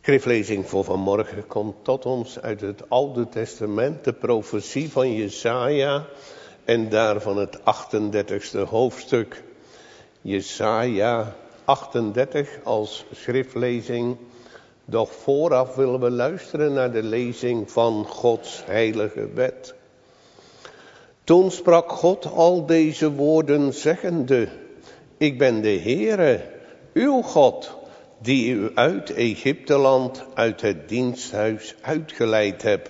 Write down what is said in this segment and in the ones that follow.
Schriftlezing voor vanmorgen komt tot ons uit het Oude Testament, de profetie van Jesaja en daarvan het 38e hoofdstuk. Jesaja 38 als schriftlezing. Doch vooraf willen we luisteren naar de lezing van Gods heilige wet. Toen sprak God al deze woorden zeggende: Ik ben de Heere, uw God, die u uit Egypteland, uit het diensthuis uitgeleid heb.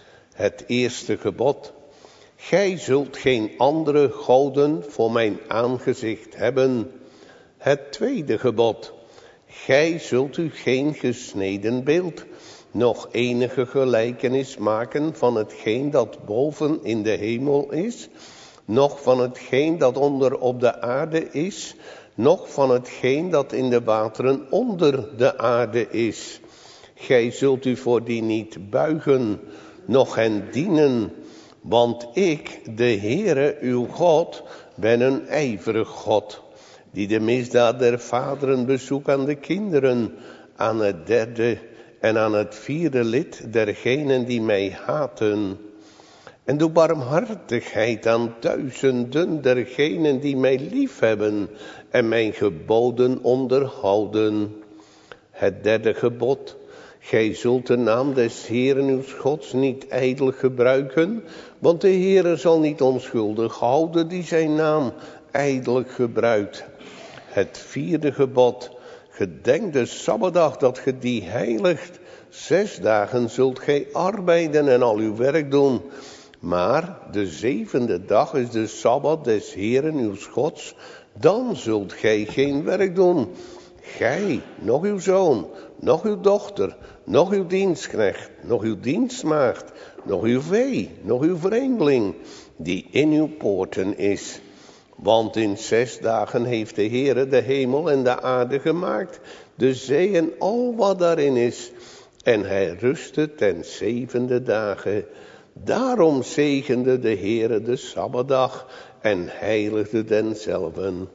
Het eerste gebod: Gij zult geen andere goden voor mijn aangezicht hebben. Het tweede gebod: Gij zult u geen gesneden beeld, noch enige gelijkenis maken van hetgeen dat boven in de hemel is, noch van hetgeen dat onder op de aarde is, noch van hetgeen dat in de wateren onder de aarde is. Gij zult u voor die niet buigen, noch hen dienen, want ik, de Heere uw God, ben een ijverig God, die de misdaad der vaderen bezoekt aan de kinderen, aan het derde en aan het vierde lid dergenen die mij haten. En doe barmhartigheid aan duizenden dergenen die mij liefhebben en mijn geboden onderhouden. Het derde gebod: Gij zult de naam des Heeren uw Gods niet ijdel gebruiken, want de Heere zal niet onschuldig houden die zijn naam ijdelijk gebruikt. Het vierde gebod: Gedenk de Sabbatdag dat ge die heiligt. 6 dagen zult gij arbeiden en al uw werk doen. Maar de 7e dag is de Sabbat des Heeren uw Gods. Dan zult gij geen werk doen. Gij, noch uw zoon, noch uw dochter, noch uw dienstknecht, noch uw dienstmaagd, noch uw vee, noch uw vreemdeling, die in uw poorten is. Want in 6 dagen heeft de Heere de hemel en de aarde gemaakt, de zee en al wat daarin is. En hij rustte ten 7e dagen. Daarom zegende de Heere de Sabbatdag en heiligde denzelven.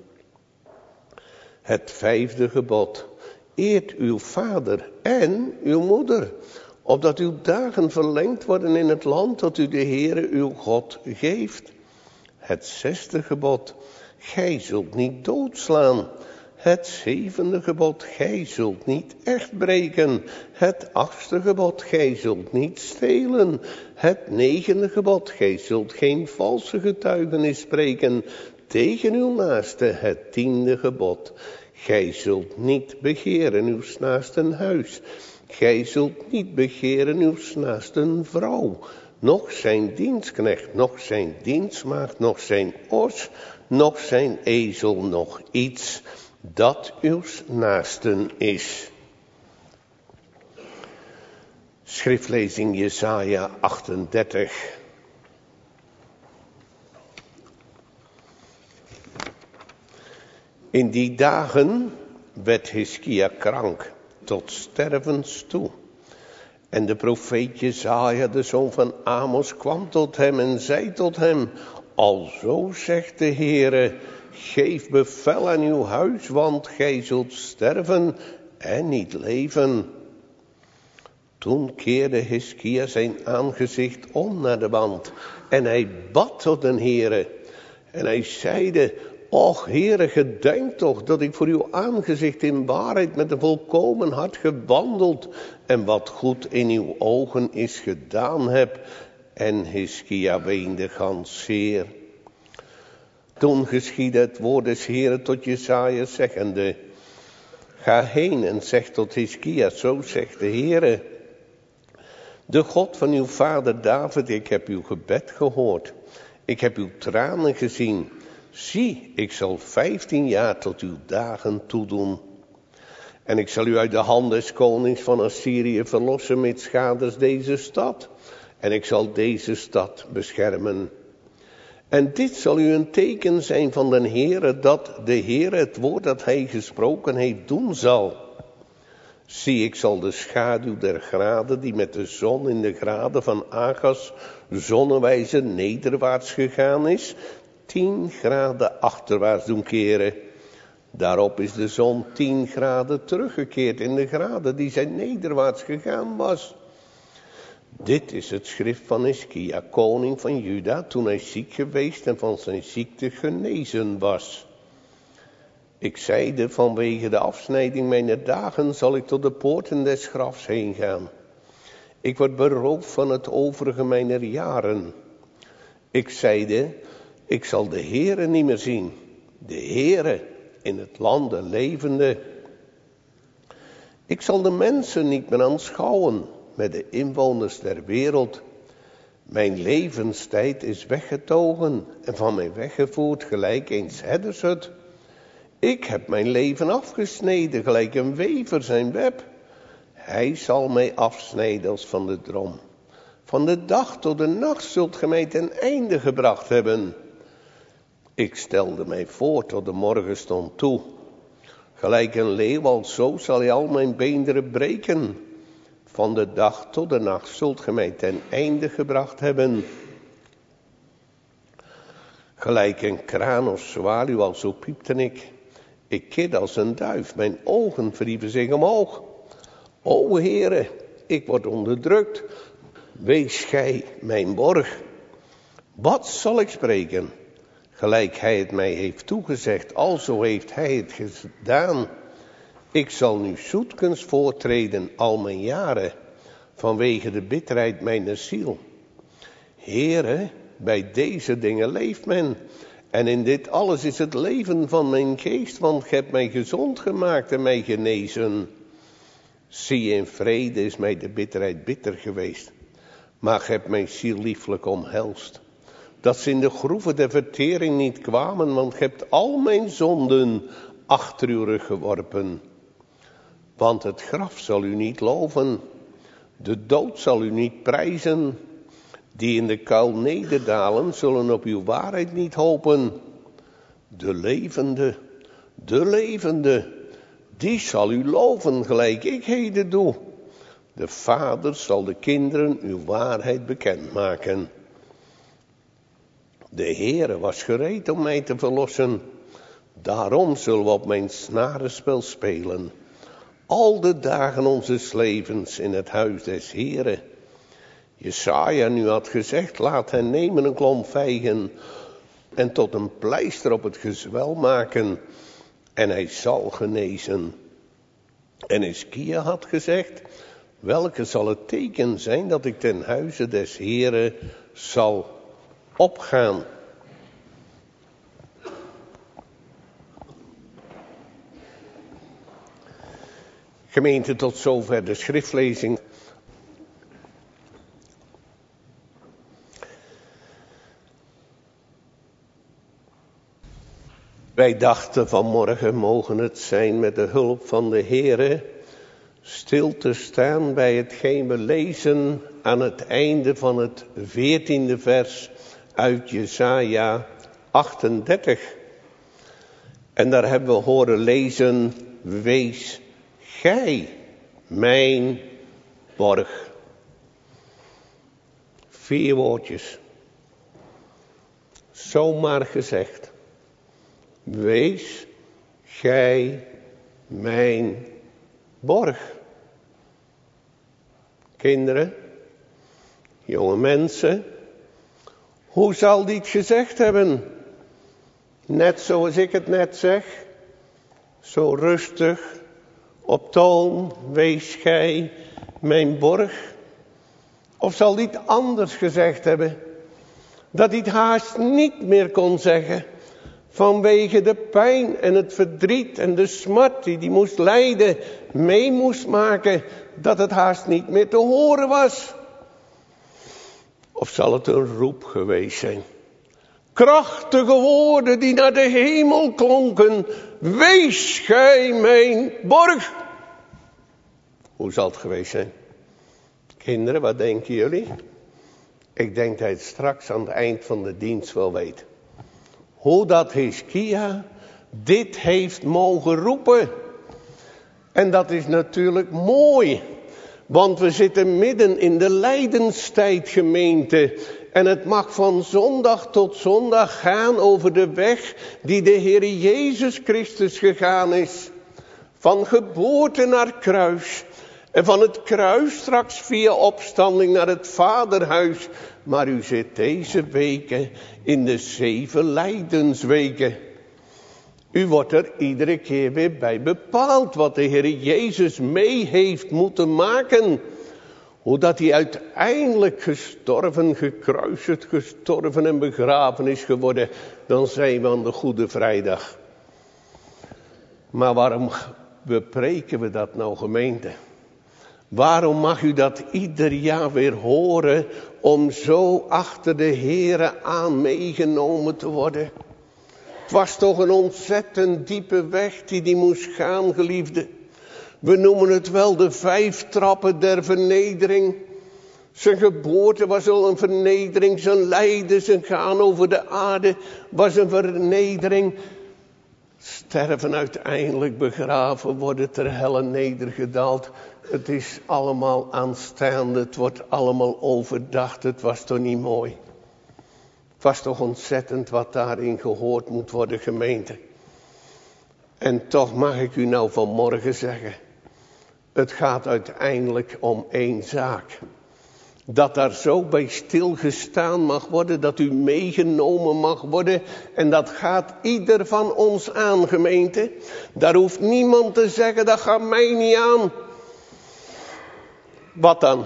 Het 5e gebod: Eert uw vader en uw moeder, opdat uw dagen verlengd worden in het land dat u de Heere uw God geeft. Het 6e gebod: Gij zult niet doodslaan. Het 7e gebod: Gij zult niet echt breken. Het 8e gebod: Gij zult niet stelen. Het 9e gebod: Gij zult geen valse getuigenis spreken tegen uw naaste. Het 10e gebod: Gij zult niet begeren uw naasten huis. Gij zult niet begeren uw naasten vrouw, noch zijn dienstknecht, noch zijn dienstmaagd, noch zijn os, noch zijn ezel, noch iets dat uw naasten is. Schriftlezing Jesaja 38. In die dagen werd Hiskia krank tot stervens toe. En de profeet Jesaja, de zoon van Amos, kwam tot hem en zei tot hem: Alzo zegt de Heere, geef bevel aan uw huis, want gij zult sterven en niet leven. Toen keerde Hiskia zijn aangezicht om naar de wand en hij bad tot de Heere. En hij zeide: Och, Heere, gedenk toch dat ik voor uw aangezicht in waarheid met een volkomen hart gewandeld en wat goed in uw ogen is gedaan heb. En Hiskia weende gans zeer. Toen geschiedde het woord des Heeren tot Jesaja zeggende: Ga heen en zeg tot Hiskia, zo zegt de Heere, de God van uw vader David, ik heb uw gebed gehoord. Ik heb uw tranen gezien. Zie, ik zal 15 jaar tot uw dagen toedoen. En ik zal u uit de hand des konings van Assyrië verlossen met schades deze stad. En ik zal deze stad beschermen. En dit zal u een teken zijn van den Heere, dat de Heere het woord dat hij gesproken heeft doen zal. Zie, ik zal de schaduw der graden die met de zon in de graden van Agas zonnewijze nederwaarts gegaan is, 10 graden achterwaarts doen keren. Daarop is de zon 10 graden teruggekeerd in de graden die zij nederwaarts gegaan was. Dit is het schrift van Hiskia, koning van Juda, toen hij ziek geweest en van zijn ziekte genezen was. Ik zeide, vanwege de afsnijding mijner dagen zal ik tot de poorten des grafs heen gaan. Ik word beroofd van het overige mijner jaren. Ik zeide, ik zal de Heere niet meer zien. De Heere in het land der levenden. Ik zal de mensen niet meer aanschouwen met de inwoners der wereld. Mijn levenstijd is weggetogen en van mij weggevoerd gelijk eens herdershut. Ik heb mijn leven afgesneden gelijk een wever zijn web. Hij zal mij afsnijden als van de drom. Van de dag tot de nacht zult ge mij ten einde gebracht hebben. Ik stelde mij voor tot de morgenstond toe. Gelijk een leeuw, alzo zal hij al mijn beenderen breken. Van de dag tot de nacht zult ge mij ten einde gebracht hebben. Gelijk een kraan of zwaluw, alzo piepte ik. Ik kidde als een duif, mijn ogen verhieven zich omhoog. O Heere, ik word onderdrukt. Wees gij mijn borg. Wat zal ik spreken? Gelijk hij het mij heeft toegezegd, alzo heeft hij het gedaan. Ik zal nu zoetkens voortreden al mijn jaren, vanwege de bitterheid mijner ziel. Heere, bij deze dingen leeft men. En in dit alles is het leven van mijn geest, want gij hebt mij gezond gemaakt en mij genezen. Zie, in vrede is mij de bitterheid bitter geweest, maar gij hebt mijn ziel lieflijk omhelst. Dat ze in de groeven der vertering niet kwamen, want gij hebt al mijn zonden achter uw rug geworpen. Want het graf zal u niet loven, de dood zal u niet prijzen. Die in de kuil nederdalen, zullen op uw waarheid niet hopen. De levende, die zal u loven, gelijk ik heden doe. De Vader zal de kinderen uw waarheid bekendmaken. De Heere was gereed om mij te verlossen. Daarom zullen we op mijn snarenspel spelen. Al de dagen onzes levens in het huis des Heere. Jesaja nu had gezegd, laat hen nemen een klomp vijgen en tot een pleister op het gezwel maken en hij zal genezen. En Hiskia had gezegd, welke zal het teken zijn dat ik ten huize des Heere zal opgaan. Gemeente, tot zover de schriftlezing. Wij dachten vanmorgen mogen het zijn met de hulp van de Heere stil te staan bij hetgeen we lezen aan het einde van het 14e vers uit Jesaja 38. En daar hebben we horen lezen, wees gij mijn borg. 4 woordjes. Zomaar gezegd. Wees gij mijn borg. Kinderen, jonge mensen, hoe zal die het gezegd hebben? Net zoals ik het net zeg, zo rustig, op toon, wees gij mijn borg. Of zal die het anders gezegd hebben? Dat hij het haast niet meer kon zeggen. Vanwege de pijn en het verdriet en de smart die hij moest lijden, mee moest maken, dat het haast niet meer te horen was. Of zal het een roep geweest zijn? Krachtige woorden die naar de hemel klonken, wees gij mijn borg. Hoe zal het geweest zijn? Kinderen, wat denken jullie? Ik denk dat je het straks aan het eind van de dienst wel weet. Hoe dat Hiskia dit heeft mogen roepen. En dat is natuurlijk mooi. Want we zitten midden in de lijdenstijd, gemeente. En het mag van zondag tot zondag gaan over de weg die de Heer Jezus Christus gegaan is. Van geboorte naar kruis. En van het kruis straks via opstanding naar het Vaderhuis. Maar u zit deze weken in de 7 lijdensweken. U wordt er iedere keer weer bij bepaald wat de Heer Jezus mee heeft moeten maken. Hoe dat hij uiteindelijk gestorven, gekruisigd, gestorven en begraven is geworden. Dan zijn we aan de Goede Vrijdag. Maar waarom bepreken we dat nou, gemeente? Waarom mag u dat ieder jaar weer horen om zo achter de Heere aan meegenomen te worden? Het was toch een ontzettend diepe weg die moest gaan, geliefde. We noemen het wel de 5 trappen der vernedering. Zijn geboorte was al een vernedering. Zijn lijden, zijn gaan over de aarde was een vernedering. Sterven, uiteindelijk begraven worden, ter helle nedergedaald. Het is allemaal aanstaande. Het wordt allemaal overdacht. Het was toch niet mooi? Het was toch ontzettend wat daarin gehoord moet worden, gemeente. En toch mag ik u nou vanmorgen zeggen. Het gaat uiteindelijk om 1 zaak. Dat daar zo bij stilgestaan mag worden. Dat u meegenomen mag worden. En dat gaat ieder van ons aan, gemeente. Daar hoeft niemand te zeggen, dat gaat mij niet aan. Wat dan?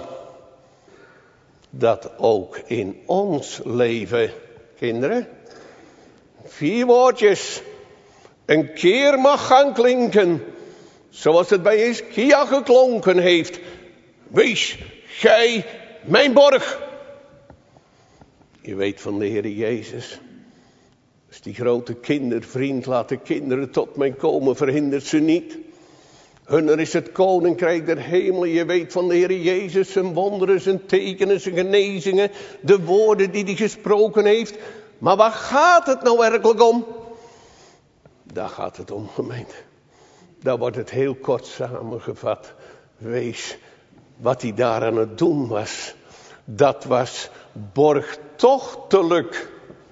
Dat ook in ons leven, kinderen. 4 woordjes. Een keer mag gaan klinken. Zoals het bij Hiskia geklonken heeft. Wees gij mijn borg. Je weet van de Heer Jezus. Dus die grote kindervriend, laat de kinderen tot mij komen, verhindert ze niet. Hunner is het koninkrijk der hemelen. Je weet van de Heer Jezus, zijn wonderen, zijn tekenen, zijn genezingen. De woorden die hij gesproken heeft. Maar waar gaat het nou werkelijk om? Daar gaat het om, gemeente. Daar wordt het heel kort samengevat. Wees, wat hij daar aan het doen was. Dat was borgtochtelijk.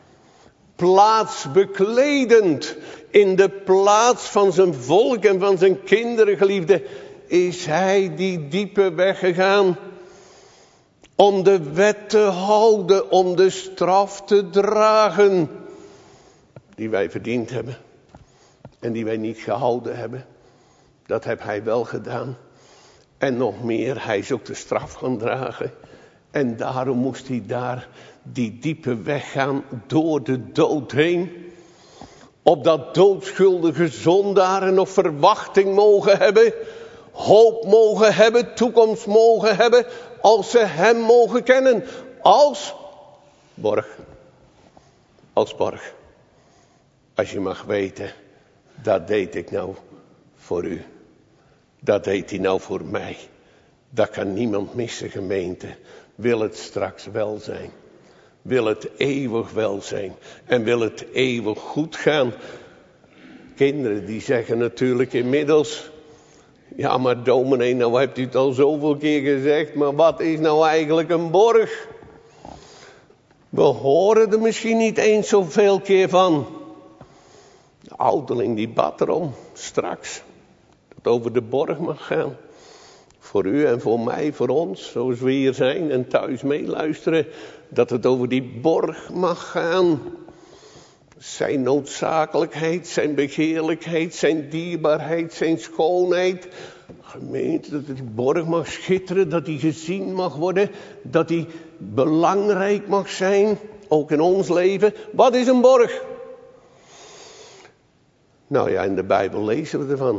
Plaatsbekledend. In de plaats van zijn volk en van zijn kinderen, geliefde. Is hij die diepe weg gegaan. Om de wet te houden. Om de straf te dragen. Die wij verdiend hebben. En die wij niet gehouden hebben. Dat heb hij wel gedaan. En nog meer, hij is ook de straf gaan dragen. En daarom moest hij daar die diepe weg gaan door de dood heen. Opdat doodschuldige zondaren nog verwachting mogen hebben. Hoop mogen hebben, toekomst mogen hebben. Als ze hem mogen kennen. Als borg. Als borg. Als je mag weten, dat deed ik nou voor u. Dat deed hij nou voor mij. Dat kan niemand missen, gemeente. Wil het straks wel zijn. Wil het eeuwig wel zijn. En wil het eeuwig goed gaan. Kinderen die zeggen natuurlijk inmiddels. Ja, maar dominee, nou hebt u het al zoveel keer gezegd. Maar wat is nou eigenlijk een borg? We horen er misschien niet eens zoveel keer van. De ouderling die bad erom straks. Dat over de borg mag gaan. Voor u en voor mij, voor ons, zoals we hier zijn en thuis meeluisteren. Dat het over die borg mag gaan. Zijn noodzakelijkheid, zijn begeerlijkheid, zijn dierbaarheid, zijn schoonheid. Gemeente, dat die borg mag schitteren, dat die gezien mag worden. Dat die belangrijk mag zijn, ook in ons leven. Wat is een borg? Nou ja, in de Bijbel lezen we ervan.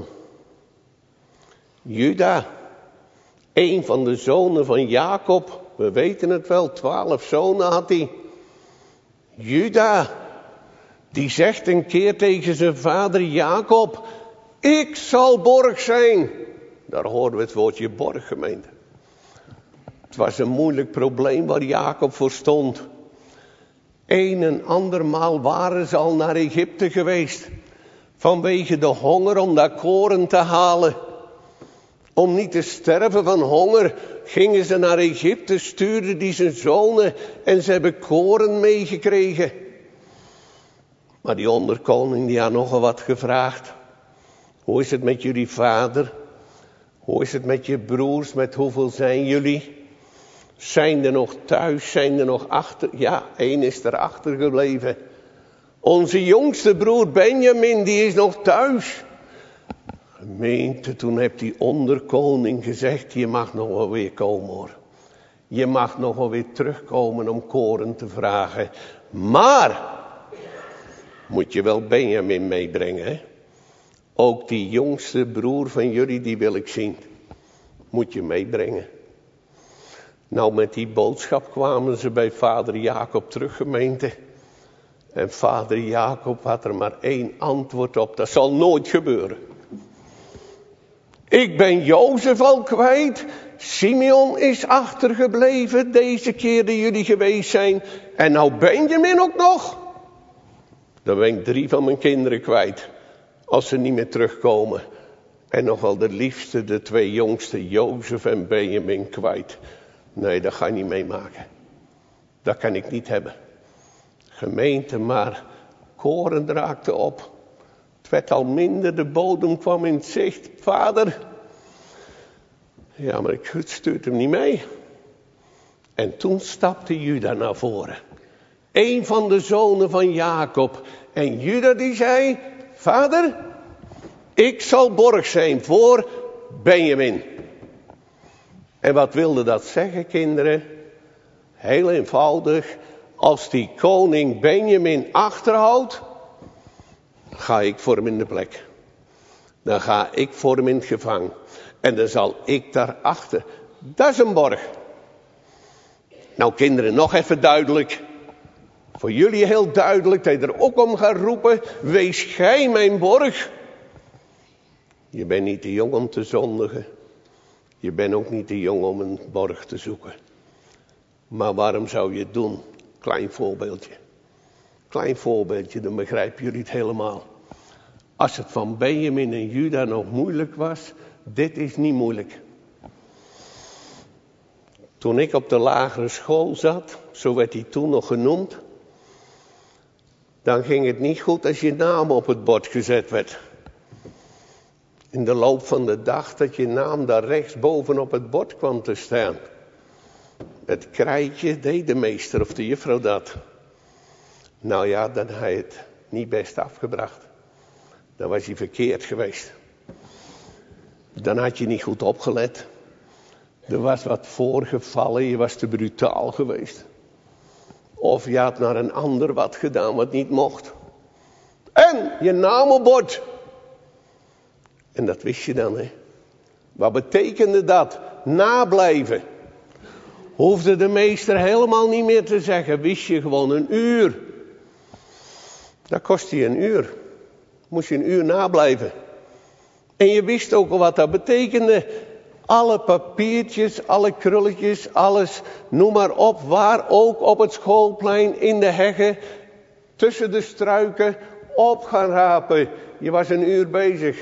Juda, een van de zonen van Jacob, we weten het wel, 12 zonen had hij. Juda, die zegt een keer tegen zijn vader Jacob, ik zal borg zijn. Daar horen we het woordje borg, gemeente. Het was een moeilijk probleem waar Jacob voor stond. Een en andermaal waren ze al naar Egypte geweest. Vanwege de honger om daar koren te halen. Om niet te sterven van honger gingen ze naar Egypte, stuurden die zijn zonen en ze hebben koren meegekregen. Maar die onderkoning die had nogal wat gevraagd. Hoe is het met jullie vader? Hoe is het met je broers? Met hoeveel zijn jullie? Zijn er nog thuis? Zijn er nog achter? Ja, 1 is er achtergebleven. Onze jongste broer Benjamin, die is nog thuis. Gemeente, toen heeft die onderkoning gezegd, je mag nog wel weer komen hoor. Je mag nog wel weer terugkomen om koren te vragen. Maar, moet je wel Benjamin meebrengen, hè? Ook die jongste broer van jullie, die wil ik zien. Moet je meebrengen. Nou, met die boodschap kwamen ze bij vader Jacob terug, gemeente. En vader Jacob had er maar 1 antwoord op. Dat zal nooit gebeuren. Ik ben Jozef al kwijt. Simeon is achtergebleven deze keer dat jullie geweest zijn. En nou Benjamin ook nog. Dan ben ik 3 van mijn kinderen kwijt. Als ze niet meer terugkomen. En nog wel de liefste, de 2 jongste, Jozef en Benjamin kwijt. Nee, dat ga je niet meemaken. Dat kan ik niet hebben. Gemeente, maar koren raakte op. Het werd al minder, de bodem kwam in zicht. Vader, ja, maar ik stuurde hem niet mee. En toen stapte Juda naar voren. 1 van de zonen van Jacob. En Juda die zei, vader, ik zal borg zijn voor Benjamin. En wat wilde dat zeggen, kinderen? Heel eenvoudig. Als die koning Benjamin achterhoudt, ga ik voor hem in de plek. Dan ga ik voor hem in het gevang. En dan zal ik daarachter. Dat is een borg. Nou kinderen, nog even duidelijk. Voor jullie heel duidelijk, dat je er ook om gaat roepen. Wees gij mijn borg. Je bent niet te jong om te zondigen. Je bent ook niet te jong om een borg te zoeken. Maar waarom zou je het doen? Klein voorbeeldje. Klein voorbeeldje, dan begrijpen jullie het helemaal. Als het van Benjamin en Juda nog moeilijk was, dit is niet moeilijk. Toen ik op de lagere school zat, zo werd hij toen nog genoemd, dan ging het niet goed als je naam op het bord gezet werd. In de loop van de dag dat je naam daar rechts bovenop het bord kwam te staan. Het krijtje deed de meester of de juffrouw dat. Nou ja, dan had hij het niet best afgebracht. Dan was hij verkeerd geweest. Dan had je niet goed opgelet. Er was wat voorgevallen, je was te brutaal geweest. Of je had naar een ander wat gedaan wat niet mocht. En je naam op bord. En dat wist je dan, hè. Wat betekende dat? Nablijven. Hoefde de meester helemaal niet meer te zeggen. Wist je gewoon 1 uur. Dat kostte je 1 uur. Moest je 1 uur nablijven. En je wist ook al wat dat betekende. Alle papiertjes, alle krulletjes, alles, noem maar op. Waar ook op het schoolplein, in de heggen, tussen de struiken, op gaan rapen. Je was 1 uur bezig.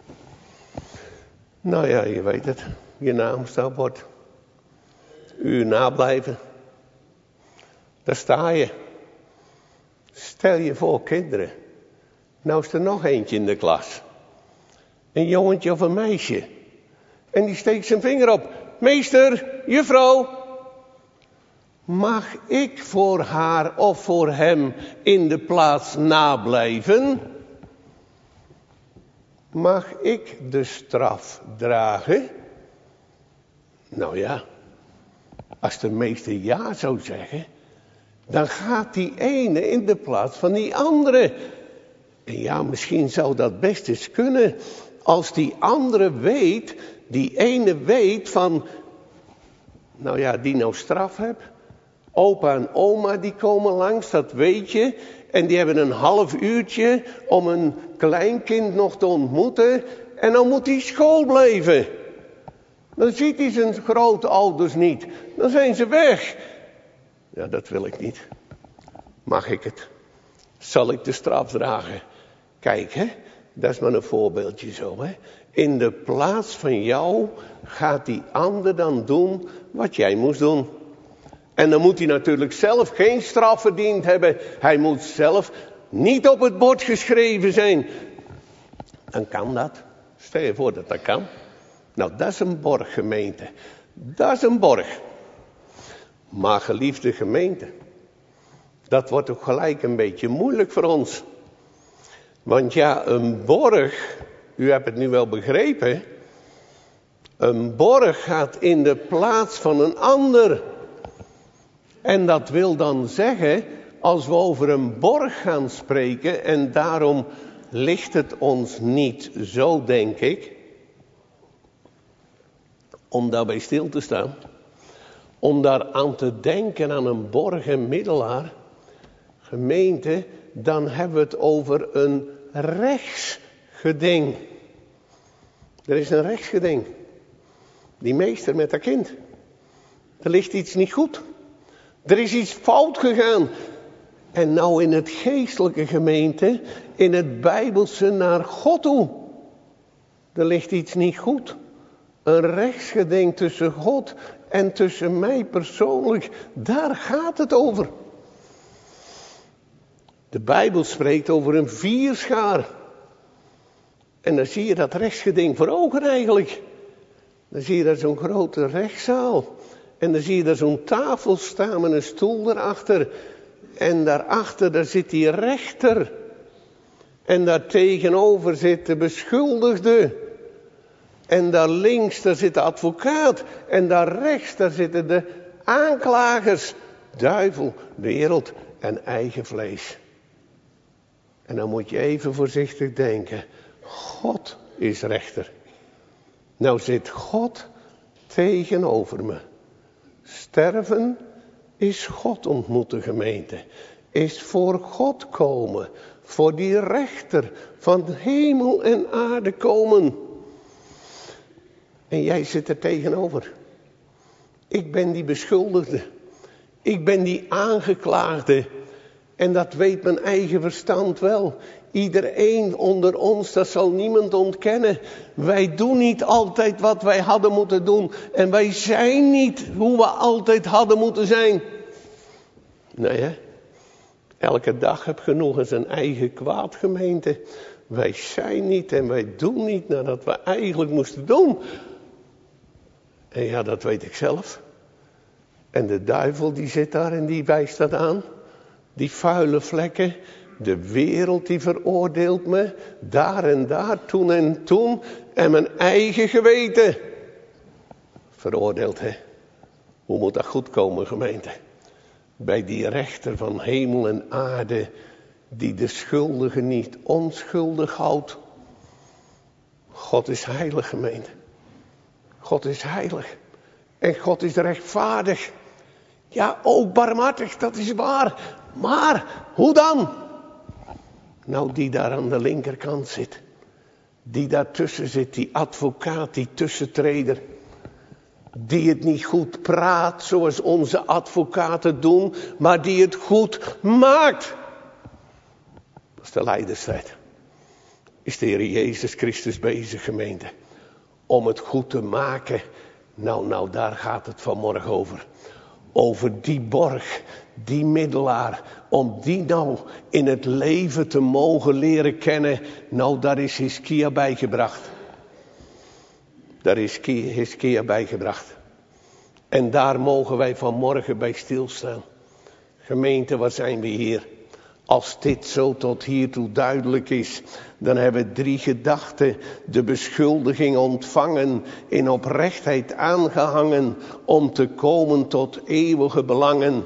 Nou ja, je weet het. Je naam staat op bord. Uur nablijven. Daar sta je. Stel je voor, kinderen. Nou is er nog eentje in de klas. Een jongetje of een meisje. En die steekt zijn vinger op. Meester, juffrouw. Mag ik voor haar of voor hem in de plaats nablijven? Mag ik de straf dragen? Nou ja. Als de meester ja zou zeggen, dan gaat die ene in de plaats van die andere. En ja, misschien zou dat best eens kunnen. Als die andere weet, die ene weet van, nou ja, die nou straf hebt. Opa en oma die komen langs, dat weet je. En die hebben een half uurtje om een kleinkind nog te ontmoeten. En dan moet hij school blijven. Dan ziet hij zijn grootouders niet. Dan zijn ze weg. Ja, dat wil ik niet. Mag ik het? Zal ik de straf dragen? Kijk, hè. Dat is maar een voorbeeldje zo, hè. In de plaats van jou gaat die ander dan doen wat jij moest doen. En dan moet hij natuurlijk zelf geen straf verdiend hebben. Hij moet zelf niet op het bord geschreven zijn. Dan kan dat. Stel je voor dat dat kan. Nou, dat is een borg, gemeente. Dat is een borg. Maar geliefde gemeente, dat wordt ook gelijk een beetje moeilijk voor ons. Want ja, een borg, u hebt het nu wel begrepen. Een borg gaat in de plaats van een ander. En dat wil dan zeggen, als we over een borg gaan spreken, en daarom ligt het ons niet zo, denk ik, om daarbij stil te staan. Om daar aan te denken aan een borg en middelaar. Gemeente, dan hebben we het over een rechtsgeding. Er is een rechtsgeding. Die meester met dat kind. Er ligt iets niet goed. Er is iets fout gegaan. En nou in het geestelijke, gemeente, in het Bijbelse naar God toe. Er ligt iets niet goed. Een rechtsgeding tussen God en tussen mij persoonlijk. Daar gaat het over. De Bijbel spreekt over een vierschaar. En dan zie je dat rechtsgeding voor ogen eigenlijk. Dan zie je daar zo'n grote rechtszaal. En dan zie je daar zo'n tafel staan met een stoel erachter. En daarachter, daar zit die rechter. En daar tegenover zit de beschuldigde. En daar links, daar zit de advocaat. En daar rechts, daar zitten de aanklagers. Duivel, wereld en eigen vlees. En dan moet je even voorzichtig denken. God is rechter. Nou zit God tegenover me. Sterven is God ontmoeten, gemeente. Is voor God komen. Voor die rechter van hemel en aarde komen. En jij zit er tegenover. Ik ben die beschuldigde. Ik ben die aangeklaagde. En dat weet mijn eigen verstand wel. Iedereen onder ons, dat zal niemand ontkennen. Wij doen niet altijd wat wij hadden moeten doen. En wij zijn niet hoe we altijd hadden moeten zijn. Nee, hè? Elke dag heb genoeg in zijn eigen kwaad, gemeente. Wij zijn niet en wij doen niet nadat we eigenlijk moesten doen. En ja, dat weet ik zelf. En de duivel die zit daar en die wijst dat aan. Die vuile vlekken. De wereld die veroordeelt me. Daar en daar, toen en toen. En mijn eigen geweten. Veroordeeld, hè. Hoe moet dat goed komen, gemeente? Bij die rechter van hemel en aarde. Die de schuldige niet onschuldig houdt. God is heilig, gemeente. God is heilig. En God is rechtvaardig. Ja, ook barmhartig, dat is waar. Maar, hoe dan? Nou, die daar aan de linkerkant zit. Die daartussen zit, die advocaat, die tussentreder. Die het niet goed praat zoals onze advocaten doen, maar die het goed maakt. Dat is de lijdenstrijd. Is de Heer Jezus Christus bezig, gemeente. Om het goed te maken. Nou, daar gaat het vanmorgen over. Over die borg, die middelaar. Om die nou in het leven te mogen leren kennen. Nou, daar is Hiskia bijgebracht. Daar is Hiskia bijgebracht. En daar mogen wij vanmorgen bij stilstaan. Gemeente, waar zijn we hier? Als dit zo tot hiertoe duidelijk is, dan hebben we 3 gedachten. De beschuldiging ontvangen, in oprechtheid aangehangen, om te komen tot eeuwige belangen.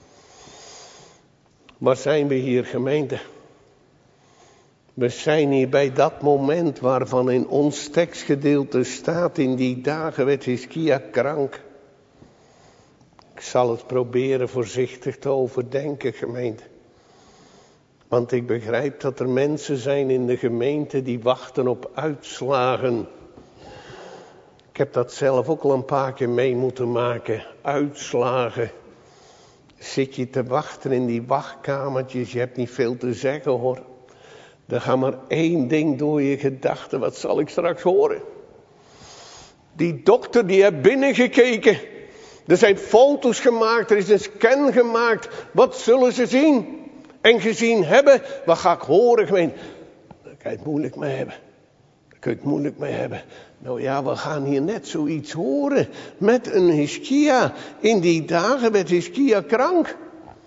Waar zijn we hier, gemeente? We zijn hier bij dat moment waarvan in ons tekstgedeelte staat: in die dagen werd Hiskia krank. Ik zal het proberen voorzichtig te overdenken, gemeente. Want ik begrijp dat er mensen zijn in de gemeente die wachten op uitslagen. Ik heb dat zelf ook al een paar keer mee moeten maken. Uitslagen. Zit je te wachten in die wachtkamertjes, je hebt niet veel te zeggen, hoor. Er gaat maar één ding door je gedachten. Wat zal ik straks horen? Die dokter die heeft binnengekeken. Er zijn foto's gemaakt. Er is een scan gemaakt. Wat zullen ze zien? En gezien hebben. Wat ga ik horen? Daar kan je het moeilijk mee hebben. Daar kun je het moeilijk mee hebben. Nou ja, we gaan hier net zoiets horen. Met een Hiskia. In die dagen werd Hiskia krank.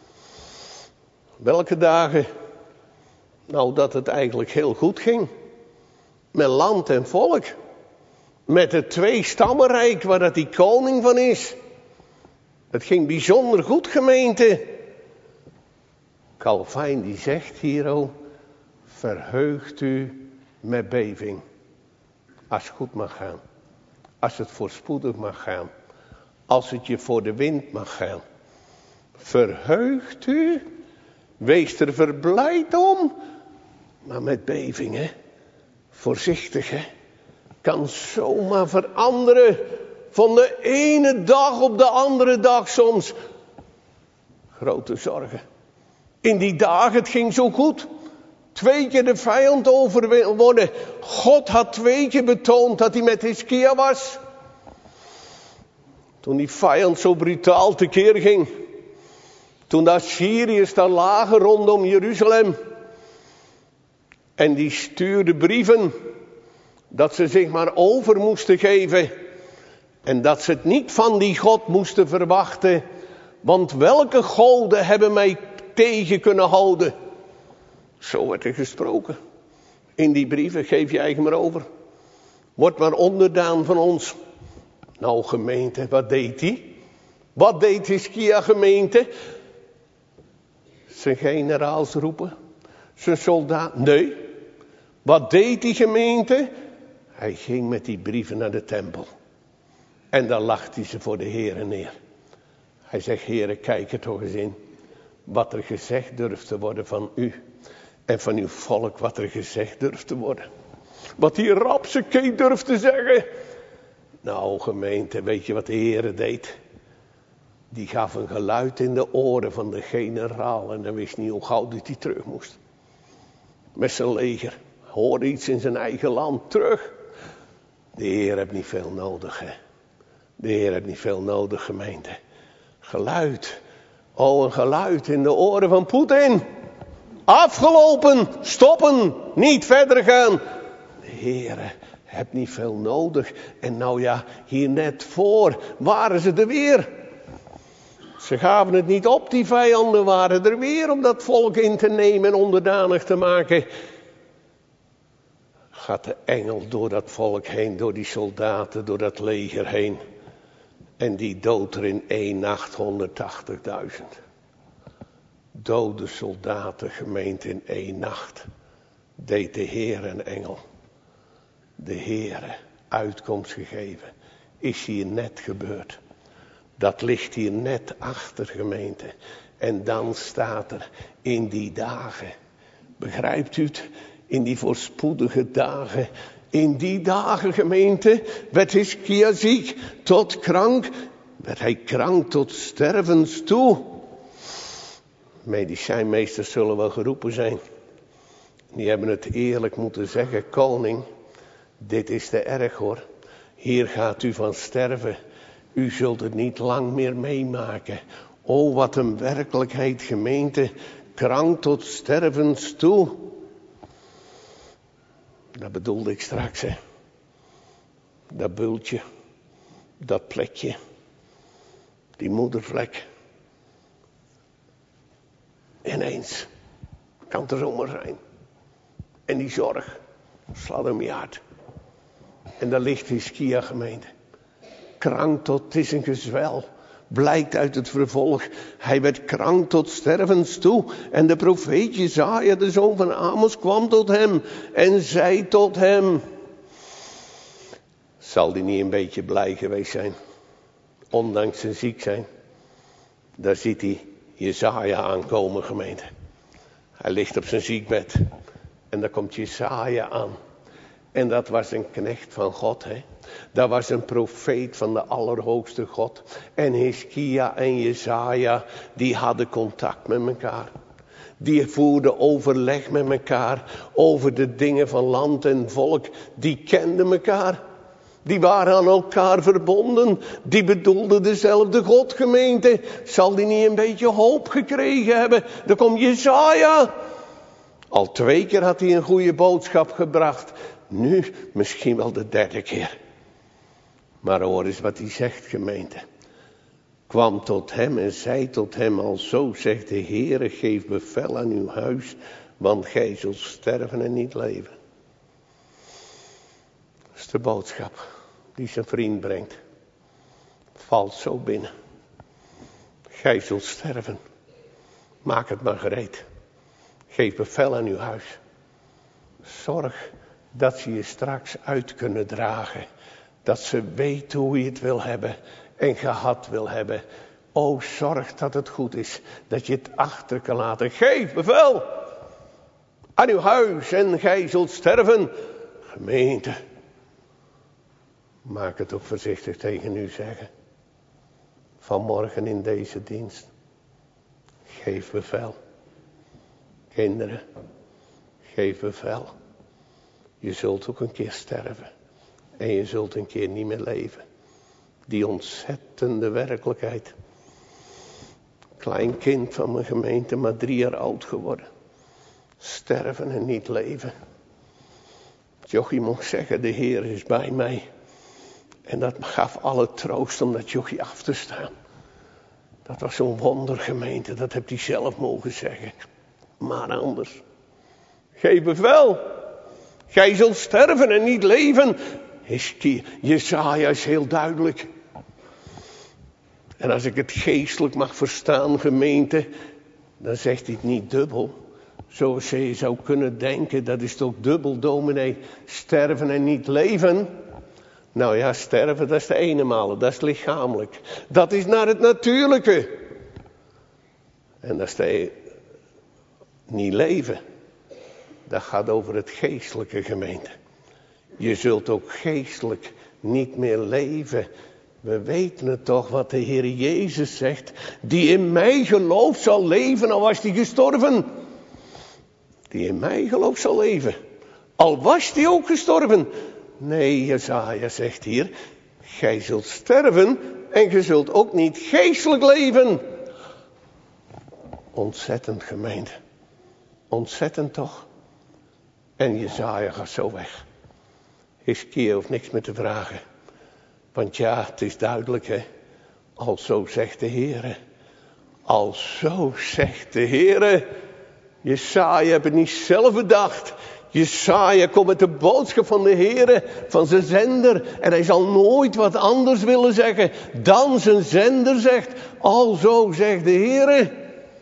Welke dagen? Nou, dat het eigenlijk heel goed ging. Met land en volk. Met het tweestammenrijk waar dat die koning van is. Het ging bijzonder goed, gemeente. Calvijn die zegt hier ook. Verheugt u met beving. Als het goed mag gaan. Als het voorspoedig mag gaan. Als het je voor de wind mag gaan. Verheugt u. Wees er verblijd om. Maar met beving, hè. Voorzichtig, hè. Kan zomaar veranderen. Van de ene dag op de andere dag soms. Grote zorgen. In die dagen, het ging zo goed. 2 keer de vijand overwonnen. God had 2 keer betoond dat hij met Hiskia was. Toen die vijand zo brutaal tekeer ging. Toen de Assyriërs daar lagen rondom Jeruzalem. En die stuurde brieven. Dat ze zich maar over moesten geven. En dat ze het niet van die God moesten verwachten. Want welke goden hebben mij tegen kunnen houden? Zo werd er gesproken. In die brieven, geef je eigen maar over. Word maar onderdaan van ons. Nou gemeente, wat deed hij? Wat deed Hiskia gemeente? Zijn generaals roepen. Zijn soldaat. Nee. Wat deed die gemeente? Hij ging met die brieven naar de tempel. En dan lag hij ze voor de Heere neer. Hij zegt, Heere, kijk er toch eens in. Wat er gezegd durft te worden van u. En van uw volk wat er gezegd durft te worden. Wat die Rapsakee durft te zeggen. Nou gemeente, weet je wat de Heere deed? Die gaf een geluid in de oren van de generaal. En dan wist niet hoe gauw dat hij terug moest. Met zijn leger. Hoorde iets in zijn eigen land terug. De Heer heeft niet veel nodig, hè. De Heer heeft niet veel nodig, gemeente. Geluid. Oh, een geluid in de oren van Poetin. Afgelopen. Stoppen. Niet verder gaan. De Heer heeft niet veel nodig. En nou ja, hier net voor waren ze er weer. Ze gaven het niet op, die vijanden waren er weer om dat volk in te nemen en onderdanig te maken. Gaat de engel door dat volk heen, door die soldaten, door dat leger heen. En die doodt er in 1 nacht 180.000. Dode soldaten, gemeente, in 1 nacht. Deed de Heer een engel. De Heer uitkomst gegeven. Is hier net gebeurd. Dat ligt hier net achter, gemeente. En dan staat er in die dagen. Begrijpt u het? In die voorspoedige dagen. In die dagen, gemeente, werd Hiskia ziek tot krank. Werd hij krank tot stervens toe. Medicijnmeesters zullen wel geroepen zijn. Die hebben het eerlijk moeten zeggen. Koning, dit is te erg hoor. Hier gaat u van sterven. U zult het niet lang meer meemaken. O, wat een werkelijkheid, gemeente. Krank tot stervens toe. Dat bedoelde ik straks, hè. Dat bultje. Dat plekje. Die moedervlek. Ineens. Kan het er zomaar zijn. En die zorg. Slaat hem je hart. En daar ligt Hiskia, gemeente. Krank tot, het is een gezwel. Blijkt uit het vervolg. Hij werd krank tot stervens toe. En de profeet Jesaja, de zoon van Amos, kwam tot hem. En zei tot hem. Zal die niet een beetje blij geweest zijn? Ondanks zijn ziek zijn. Daar ziet hij Jesaja aankomen, gemeente. Hij ligt op zijn ziekbed. En daar komt Jesaja aan. En dat was een knecht van God, hè. Dat was een profeet van de Allerhoogste God. En Hiskia en Jesaja, die hadden contact met elkaar. Die voerden overleg met elkaar over de dingen van land en volk. Die kenden elkaar. Die waren aan elkaar verbonden. Die bedoelden dezelfde God, gemeente. Zal die niet een beetje hoop gekregen hebben? Dan komt Jesaja. Al 2 keer had hij een goede boodschap gebracht. Nu misschien wel de 3e keer. Maar hoor eens wat hij zegt, gemeente. Kwam tot hem en zei tot hem: alzo zegt de Heere, geef bevel aan uw huis, want gij zult sterven en niet leven. Dat is de boodschap die zijn vriend brengt. Valt zo binnen. Gij zult sterven. Maak het maar gereed. Geef bevel aan uw huis. Zorg dat ze je straks uit kunnen dragen. Dat ze weten hoe je het wil hebben en gehad wil hebben. O, zorg dat het goed is. Dat je het achter kan laten. Geef bevel aan uw huis en gij zult sterven. Gemeente. Maak het ook voorzichtig tegen u zeggen. Vanmorgen in deze dienst. Geef bevel. Kinderen. Geef bevel. Je zult ook een keer sterven. En je zult een keer niet meer leven. Die ontzettende werkelijkheid. Klein kind van mijn gemeente, maar 3 jaar oud geworden. Sterven en niet leven. Jochie mocht zeggen, de Heer is bij mij. En dat gaf alle troost om dat jochie af te staan. Dat was zo'n wondergemeente, dat heeft hij zelf mogen zeggen. Maar anders. Geef bevel. Gij zult sterven en niet leven. Jesaja is heel duidelijk. En als ik het geestelijk mag verstaan, gemeente, dan zegt hij het niet dubbel. Zoals je zou kunnen denken, dat is toch dubbel, dominee. Sterven en niet leven. Nou ja, sterven, dat is de ene male, dat is lichamelijk. Dat is naar het natuurlijke. En dat is niet leven. Dat gaat over het geestelijke, gemeente. Je zult ook geestelijk niet meer leven. We weten het toch wat de Heer Jezus zegt. Die in mij gelooft zal leven, al was hij gestorven. Die in mij gelooft zal leven. Al was hij ook gestorven. Nee, Jesaja zegt hier. Gij zult sterven en je zult ook niet geestelijk leven. Ontzettend, gemeente. Ontzettend toch. En Jesaja gaat zo weg. Hiskia hoeft niks meer te vragen. Want ja, het is duidelijk, hè. Alzo zegt de Heere. Alzo zegt de Heere. Jesaja heeft het niet zelf bedacht. Jesaja komt met de boodschap van de Heere, van zijn zender. En hij zal nooit wat anders willen zeggen dan zijn zender zegt. Alzo zegt de Heere.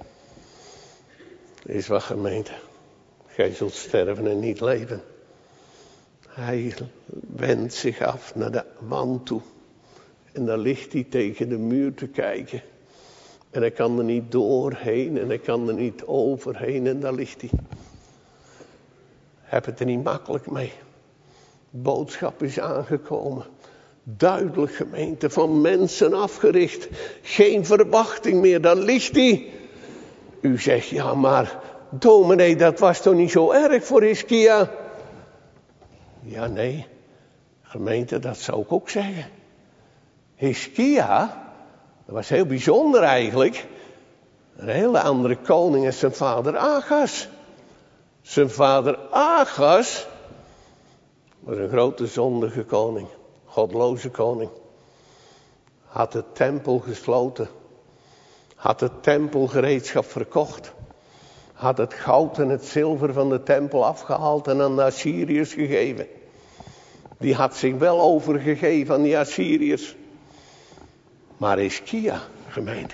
Is wat, gemeente. Gij zult sterven en niet leven. Hij wendt zich af naar de wand toe. En dan ligt hij tegen de muur te kijken. En hij kan er niet doorheen en hij kan er niet overheen. En daar ligt hij. Heb het er niet makkelijk mee. Boodschap is aangekomen. Duidelijk, gemeente, van mensen afgericht. Geen verwachting meer, daar ligt hij. U zegt, ja maar dominee, dat was toch niet zo erg voor Hiskia? Ja, nee. Gemeente, dat zou ik ook zeggen. Hiskia, dat was heel bijzonder eigenlijk. Een hele andere koning is zijn vader Achaz. Zijn vader Achaz was een grote zondige koning. Godloze koning. Had de tempel gesloten. Had het tempelgereedschap verkocht. Had het goud en het zilver van de tempel afgehaald en aan de Assyriërs gegeven. Die had zich wel overgegeven aan die Assyriërs. Maar Hiskia, gemeente.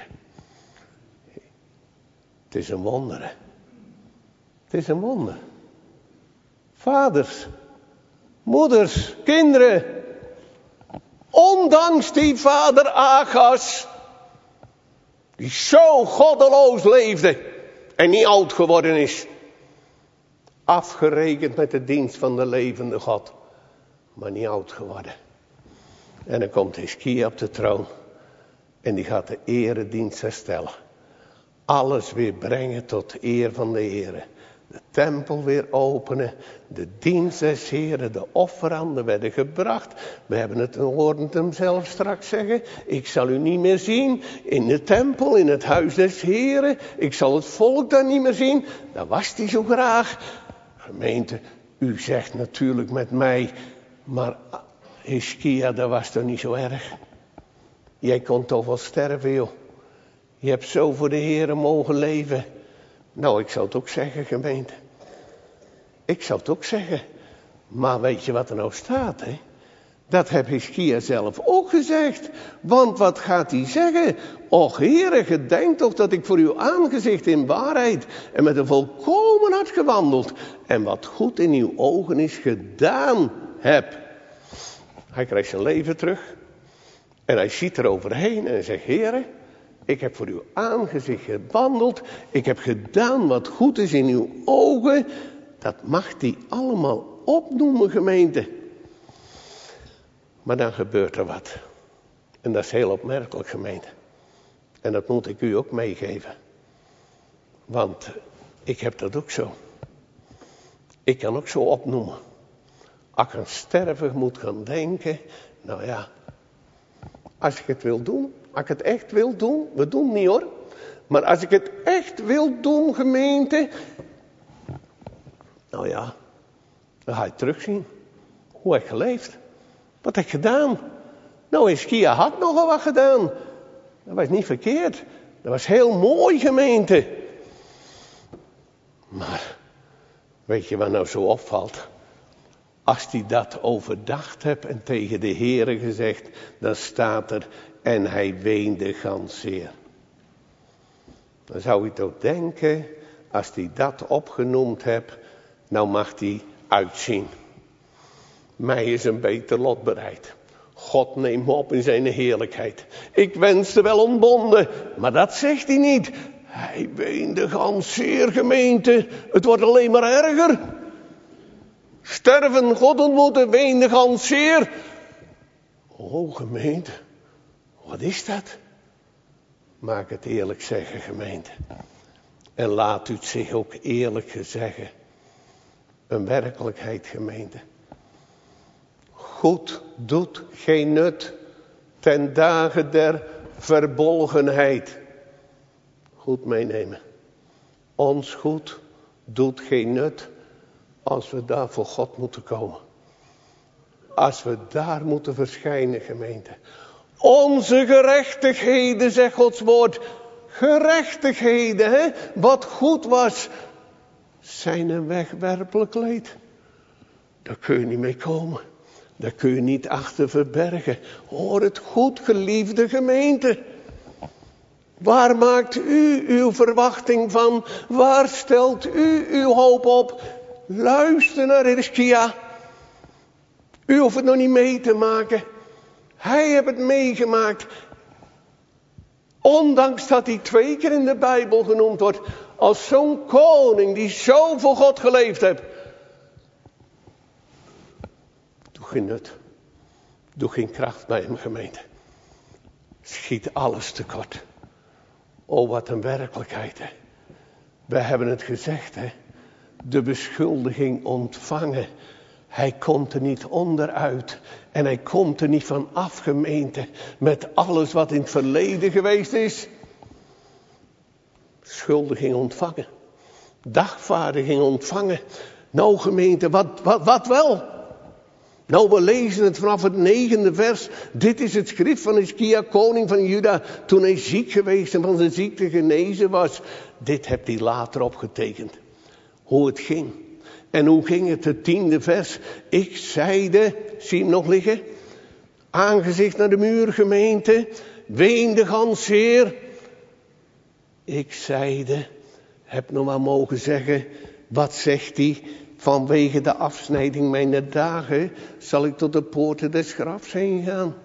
Het is een wonder, hè. Het is een wonder. Vaders, moeders, kinderen. Ondanks die vader Achaz. Die zo goddeloos leefde. En niet oud geworden is. Afgerekend met de dienst van de levende God. Maar niet oud geworden. En dan komt Hiskia op de troon. En die gaat de eredienst herstellen. Alles weer brengen tot eer van de Heere. De tempel weer openen. De dienst des Heeren, de offeranden werden gebracht. We hebben het hoorend hem zelf straks zeggen. Ik zal u niet meer zien in de tempel, in het huis des Heeren. Ik zal het volk daar niet meer zien. Dat was hij zo graag. Gemeente, u zegt natuurlijk met mij, maar Hiskia, dat was toch niet zo erg? Jij kon toch wel sterven, joh. Je hebt zo voor de Heere mogen leven. Nou, ik zou het ook zeggen, gemeente. Ik zou het ook zeggen. Maar weet je wat er nou staat, hè? Dat heeft Hiskia zelf ook gezegd. Want wat gaat hij zeggen? Och, Heere, gedenk toch dat ik voor uw aangezicht in waarheid en met een volkomen hart gewandeld en wat goed in uw ogen is gedaan heb. Hij krijgt zijn leven terug en hij ziet er overheen en hij zegt, Heere, ik heb voor uw aangezicht gewandeld. Ik heb gedaan wat goed is in uw ogen. Dat mag hij allemaal opnoemen, gemeente. Maar dan gebeurt er wat. En dat is heel opmerkelijk, gemeente. En dat moet ik u ook meegeven. Want ik heb dat ook zo. Ik kan ook zo opnoemen. Als ik aan sterven moet gaan denken. Nou ja. Als ik het wil doen. Als ik het echt wil doen. We doen het niet hoor. Maar als ik het echt wil doen, gemeente. Nou ja. Dan ga je terugzien. Hoe heb ik geleefd? Wat heb ik gedaan? Nou, Hiskia had nogal wat gedaan. Dat was niet verkeerd. Dat was heel mooi, gemeente. Maar, weet je wat nou zo opvalt? Als hij dat overdacht hebt en tegen de Heere gezegd, dan staat er, en hij weende ganzeer. Dan zou je toch denken, als hij dat opgenoemd hebt, nou mag hij uitzien. Mij is een beter lot bereid. God neemt me op in zijn heerlijkheid. Ik wenste wel ontbonden, maar dat zegt hij niet. Hij weende ganzeer, gemeente. Het wordt alleen maar erger. Sterven, God ontmoeten, weende ganzeer. Oh, gemeente. Wat is dat? Maak het eerlijk zeggen, gemeente. En laat u het zich ook eerlijk zeggen. Een werkelijkheid, gemeente. Goed doet geen nut ten dagen der verbolgenheid. Goed meenemen. Ons goed doet geen nut als we daar voor God moeten komen. Als we daar moeten verschijnen, gemeente. Onze gerechtigheden, zegt Gods woord. Gerechtigheden, hè? Wat goed was, zijn een wegwerpelijk leed. Daar kun je niet mee komen. Daar kun je niet achter verbergen. Hoor het goed, geliefde gemeente. Waar maakt u uw verwachting van? Waar stelt u uw hoop op? Luister naar Hiskia. U hoeft het nog niet mee te maken. Hij heeft het meegemaakt. Ondanks dat hij 2 keer in de Bijbel genoemd wordt. Als zo'n koning die zo voor God geleefd heeft. Doe geen nut. Doe geen kracht bij hem, gemeente. Schiet alles tekort. Oh, wat een werkelijkheid, hè. We hebben het gezegd, hè. De beschuldiging ontvangen. Hij komt er niet onderuit. En hij komt er niet van af, gemeente. Met alles wat in het verleden geweest is. Schuldiging ontvangen. Dagvaarding ontvangen. Nou, gemeente, wat wel? Nou, we lezen het vanaf het 9e vers. Dit is het schrift van Hiskia, koning van Juda. Toen hij ziek geweest en van zijn ziekte genezen was. Dit hebt hij later opgetekend. Hoe het ging. En hoe ging het? Het 10e vers. Ik zeide, zie hem nog liggen. Aangezicht naar de muur, gemeente. Weende ganzeer. Ik zeide, heb nog maar mogen zeggen. Wat zegt hij? Vanwege de afsnijding mijner dagen zal ik tot de poorten des grafs heen gaan.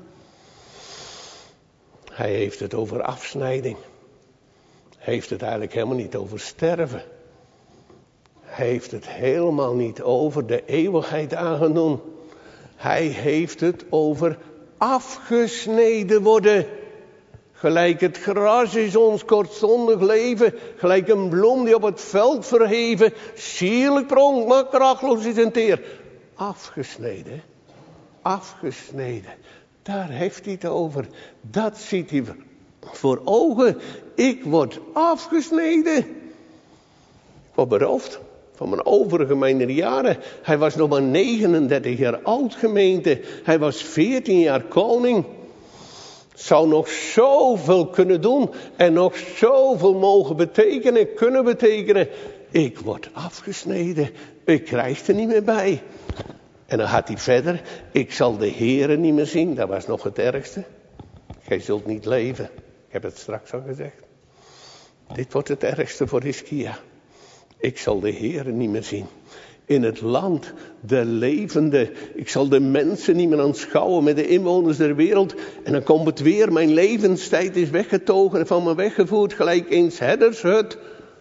Hij heeft het over afsnijding. Hij heeft het eigenlijk helemaal niet over sterven. Hij heeft het helemaal niet over de eeuwigheid aangenomen. Hij heeft het over afgesneden worden. Gelijk het gras is ons kortstondig leven, gelijk een bloem die op het veld verheven, sierlijk pronkt, maar krachtloos is en teer. Afgesneden, afgesneden. Daar heeft hij het over. Dat ziet hij voor ogen. Ik word afgesneden. Ik word beroofd van mijn overige mijner jaren. Hij was nog maar 39 jaar oud, gemeente. Hij was 14 jaar koning. Zou nog zoveel kunnen doen en nog zoveel mogen betekenen, kunnen betekenen. Ik word afgesneden. Ik krijg er niet meer bij. En dan gaat hij verder. Ik zal de Heere niet meer zien. Dat was nog het ergste. Gij zult niet leven. Ik heb het straks al gezegd. Dit wordt het ergste voor Hiskia. Ik zal de Heere niet meer zien. In het land der levenden. Ik zal de mensen niet meer aanschouwen met de inwoners der wereld. En dan komt het weer. Mijn levenstijd is weggetogen en van me weggevoerd. Gelijk eens herdershut.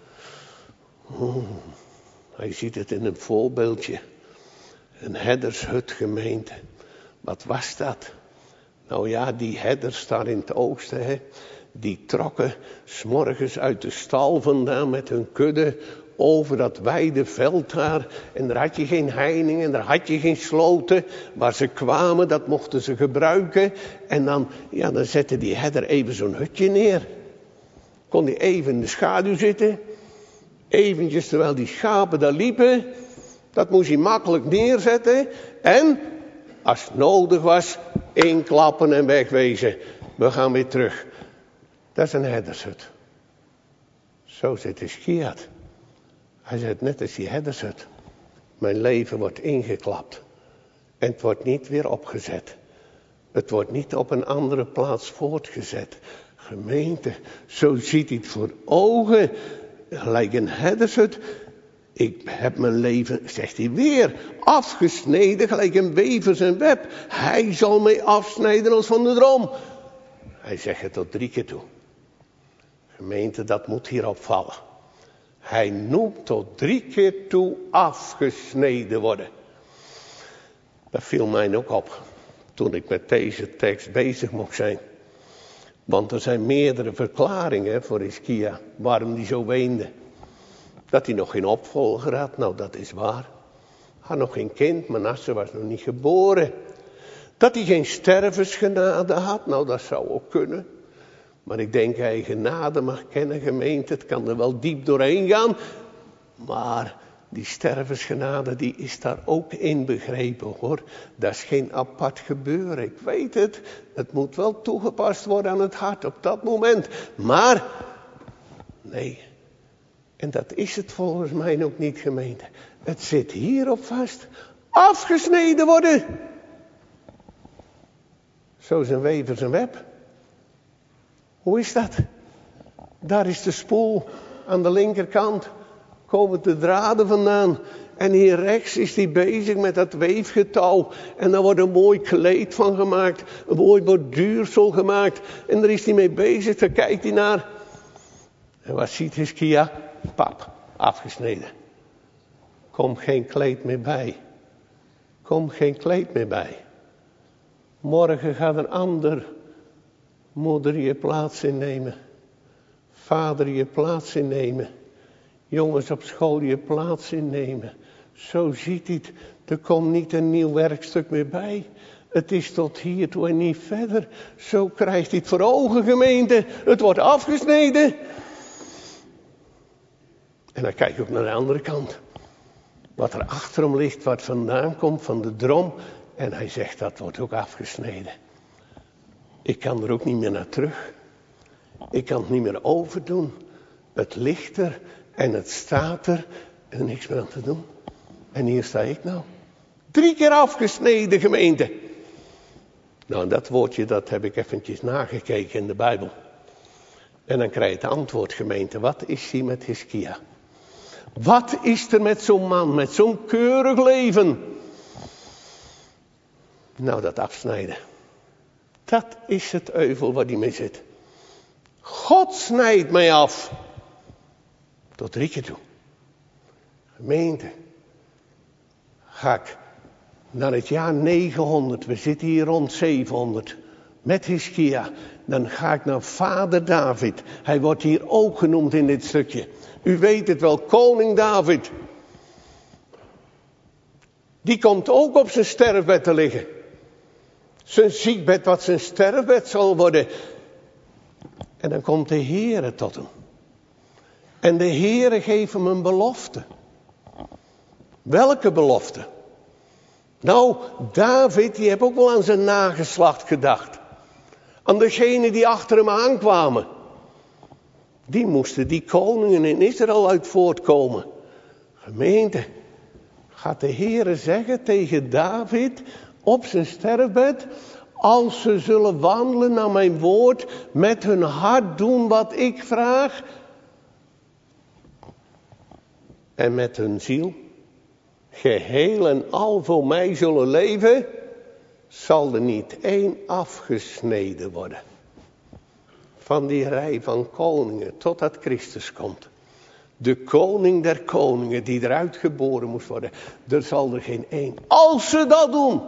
Hij ziet het in een voorbeeldje. Een herdershut, gemeente. Wat was dat? Nou ja, die herders daar in het oosten, hè, die trokken 's morgens uit de stal vandaan met hun kudde over dat wijde veld daar. En daar had je geen heining en daar had je geen sloten. Waar ze kwamen, dat mochten ze gebruiken. En dan zette die herder even zo'n hutje neer. Kon hij even in de schaduw zitten. Eventjes terwijl die schapen daar liepen. Dat moest hij makkelijk neerzetten. En, als het nodig was, inklappen en wegwezen. We gaan weer terug. Dat is een herdershut. Zo zit Hiskia. Hij zegt net als die herdershut. Mijn leven wordt ingeklapt. En het wordt niet weer opgezet. Het wordt niet op een andere plaats voortgezet. Gemeente, zo ziet hij het voor ogen. Gelijk een herdershut. Ik heb mijn leven, zegt hij weer, afgesneden, gelijk een wever zijn web. Hij zal mij afsnijden als van de droom. Hij zegt het tot 3 keer toe. Gemeente, dat moet hier opvallen. Hij noemt tot 3 keer toe afgesneden worden. Dat viel mij ook op, toen ik met deze tekst bezig mocht zijn. Want er zijn meerdere verklaringen voor Hiskia, waarom hij zo weende. Dat hij nog geen opvolger had, nou dat is waar. Hij had nog geen kind, Manasse was nog niet geboren. Dat hij geen stervensgenade had, nou dat zou ook kunnen. Maar ik denk hij genade mag kennen, gemeente, het kan er wel diep doorheen gaan. Maar die stervensgenade, die is daar ook in begrepen hoor. Dat is geen apart gebeuren, ik weet het. Het moet wel toegepast worden aan het hart op dat moment. Maar, nee. En dat is het volgens mij ook niet, gemeente. Het zit hierop vast. Afgesneden worden. Zo is een wever zijn web. Hoe is dat? Daar is de spoel aan de linkerkant. Komen de draden vandaan. En hier rechts is hij bezig met dat weefgetouw. En daar wordt een mooi kleed van gemaakt. Een mooi borduursel gemaakt. En daar is hij mee bezig. Daar kijkt hij naar. En wat ziet Hiskia? Pap, afgesneden. Kom geen kleed meer bij. Kom geen kleed meer bij. Morgen gaat een ander moeder je plaats innemen. Vader je plaats innemen. Jongens op school je plaats innemen. Zo ziet hij het. Er komt niet een nieuw werkstuk meer bij. Het is tot hier toe en niet verder. Zo krijgt hij het voor ogen, gemeente. Het wordt afgesneden. En dan kijk je ook naar de andere kant. Wat er achter hem ligt, wat vandaan komt van de drom. En hij zegt, dat wordt ook afgesneden. Ik kan er ook niet meer naar terug. Ik kan het niet meer overdoen. Het ligt er en het staat er en er niks meer aan te doen. En hier sta ik nou. 3 keer afgesneden, gemeente. Nou, dat woordje, dat heb ik eventjes nagekeken in de Bijbel. En dan krijg je het antwoord, gemeente. Wat is hier met Hiskia? Wat is er met zo'n man, met zo'n keurig leven? Nou, dat afsnijden. Dat is het euvel waar die mee zit. God snijdt mij af. Tot 3 keer toe. Gemeente. Ga ik naar het jaar 900. We zitten hier rond 700. met Hiskia, dan ga ik naar vader David. Hij wordt hier ook genoemd in dit stukje. U weet het wel, koning David. Die komt ook op zijn sterfbed te liggen. Zijn ziekbed wat zijn sterfbed zal worden. En dan komt de Heere tot hem. En de Heere geeft hem een belofte. Welke belofte? Nou, David, die heeft ook wel aan zijn nageslacht gedacht. Aan degenen die achter hem aankwamen. Die moesten die koningen in Israël uit voortkomen. Gemeente, gaat de Heere zeggen tegen David op zijn sterfbed: als ze zullen wandelen naar mijn woord, met hun hart doen wat ik vraag, en met hun ziel geheel en al voor mij zullen leven, zal er niet één afgesneden worden. Van die rij van koningen totdat Christus komt. De koning der koningen die eruit geboren moest worden. Er zal er geen één. Als ze dat doen.